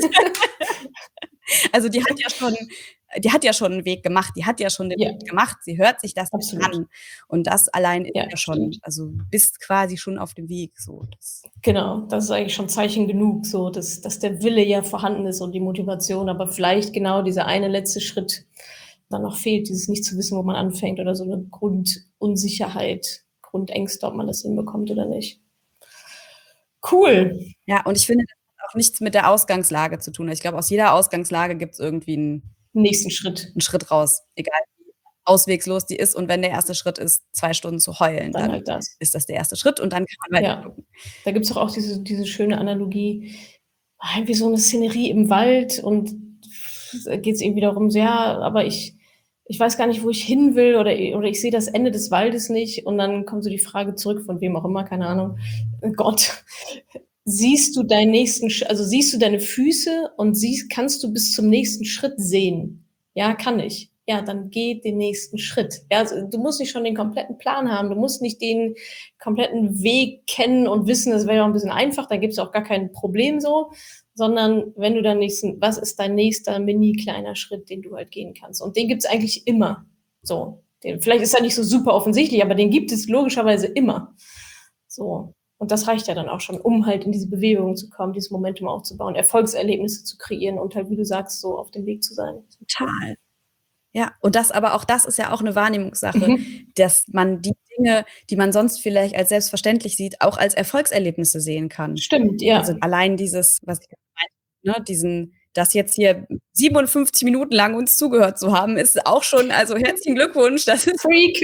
also die hat ja schon 'n Weg gemacht. Die hat ja schon den Ja, Schritt gemacht. Sie hört sich das jetzt absolut. an. Und das allein ist Ja, ja schon, stimmt. also, du bist quasi schon auf dem Weg so. Genau, das ist eigentlich schon Zeichen genug, so dass der Wille ja vorhanden ist und die Motivation, aber vielleicht genau dieser eine letzte Schritt dann noch fehlt, dieses nicht zu wissen, wo man anfängt oder so 'ne Grundunsicherheit, Grundängste, ob man das hinbekommt oder nicht. Cool. Ja, und ich finde, das hat auch nichts mit der Ausgangslage zu tun. Ich glaube, aus jeder Ausgangslage gibt's irgendwie Nächsten Schritt, 'n Schritt raus, egal wie auswegslos die ist. Und wenn der erste Schritt ist, 2 Stunden zu heulen, dann dann halt das. ist das der erste Schritt und dann kann man weiter Ja. gucken. Da gibt's doch auch diese schöne Analogie, irgendwie so 'ne Szenerie im Wald und geht's irgendwie darum, so: „Ja, aber ich weiß gar nicht, wo ich hin will oder ich sehe das Ende des Waldes nicht.“ Und dann kommt so die Frage zurück von wem auch immer, keine Ahnung: „Gott, siehst du deinen nächsten Sch also, siehst du deine Füße und kannst du bis zum nächsten Schritt sehen?“ „Ja, kann ich.“ ja, dann geh den nächsten Schritt. Ja, also du musst nicht schon den kompletten Plan haben, du musst nicht den kompletten Weg kennen und wissen, das wäre ja auch ein bisschen einfach, da gibt es auch gar kein Problem so, sondern wenn du dann was ist dein nächster mini kleiner Schritt, den du halt gehen kannst? Und den gibt es eigentlich immer. So, vielleicht ist er nicht so super offensichtlich, aber den gibt es logischerweise immer. So. Und das reicht ja dann auch schon, um halt in diese Bewegung zu kommen, dieses Momentum aufzubauen, Erfolgserlebnisse zu kreieren und halt, wie du sagst, so auf dem Weg zu sein. Total. Ja, und das ist ja auch eine Wahrnehmungssache, dass man die Dinge, die man sonst vielleicht als selbstverständlich sieht, auch als Erfolgserlebnisse sehen kann. Stimmt, ja. Also, allein dieses, was ich meinte, ne, das jetzt hier 57 Minuten lang uns zugehört zu haben, ist auch schon, also herzlichen Glückwunsch. Das ist Freak.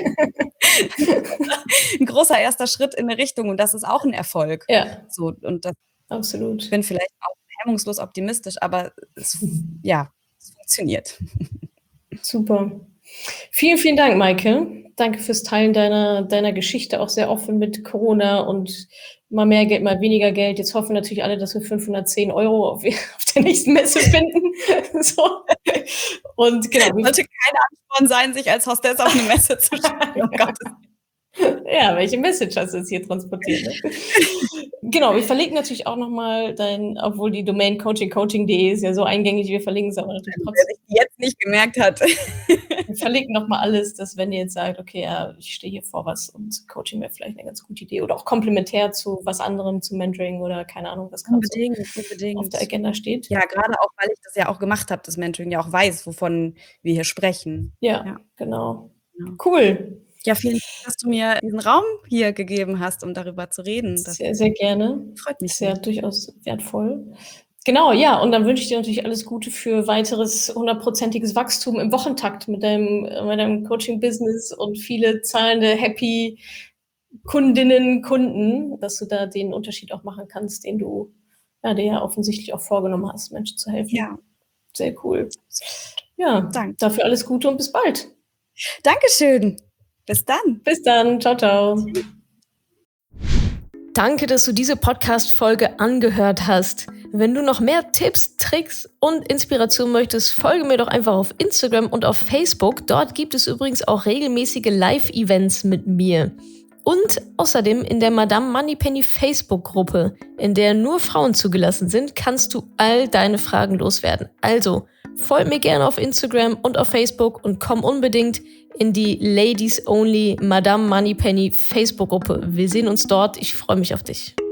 ein großer erster Schritt in 'ne Richtung und das ist auch ein Erfolg. Ja. So, und das Absolut. Ich bin vielleicht auch hemmungslos optimistisch, aber es funktioniert. Super. Vielen, vielen Dank, Maike. Danke fürs Teilen deiner Geschichte, auch sehr offen mit Corona und mal mehr Geld, mal weniger Geld. Jetzt hoffen natürlich alle, dass wir 510 € auf der nächsten Messe finden. So. Und genau. Sollte kein Ansporn sein, sich als Hostess auf eine Messe zu stellen. Oh Gott. Ja, welche Message hast du jetzt hier transportiert? Ne? Genau, wir verlinken natürlich auch nochmal obwohl die Domain coaching.de ist ja so eingängig, wir verlinken es aber natürlich trotzdem. Wer sich jetzt nicht gemerkt hat. Wir verlinken nochmal alles, dass wenn ihr jetzt sagt, okay, ja, ich stehe hier vor was und Coaching wäre vielleicht eine ganz gute Idee oder auch komplementär zu was anderem, zu Mentoring oder keine Ahnung, was gerade so auf der Agenda steht. Ja, gerade auch, weil ich das ja auch gemacht habe, das Mentoring ja auch weiß, wovon wir hier sprechen. Ja. Genau. Cool. Ja, vielen Dank, dass du mir diesen Raum hier gegeben hast, um darüber zu reden. Das sehr, sehr gerne. Freut mich sehr. Durchaus wertvoll. Genau, ja, und dann wünsche ich dir natürlich alles Gute für weiteres 100%iges Wachstum im Wochentakt mit deinem Coaching-Business und viele zahlende, happy Kundinnen, Kunden, dass du da den Unterschied auch machen kannst, den du dir ja offensichtlich auch vorgenommen hast, Menschen zu helfen. Ja. Sehr cool. Ja, danke. Dafür alles Gute und bis bald. Dankeschön. Bis dann. Bis dann. Ciao, ciao. Danke, dass du diese Podcast-Folge angehört hast. Wenn du noch mehr Tipps, Tricks und Inspiration möchtest, folge mir doch einfach auf Instagram und auf Facebook. Dort gibt es übrigens auch regelmäßige Live-Events mit mir. Und außerdem in der Madame Moneypenny Facebook-Gruppe, in der nur Frauen zugelassen sind, kannst du all deine Fragen loswerden. Also, folg mir gerne auf Instagram und auf Facebook und komm unbedingt in die Ladies Only Madame Moneypenny Facebook-Gruppe. Wir sehen uns dort. Ich freue mich auf dich.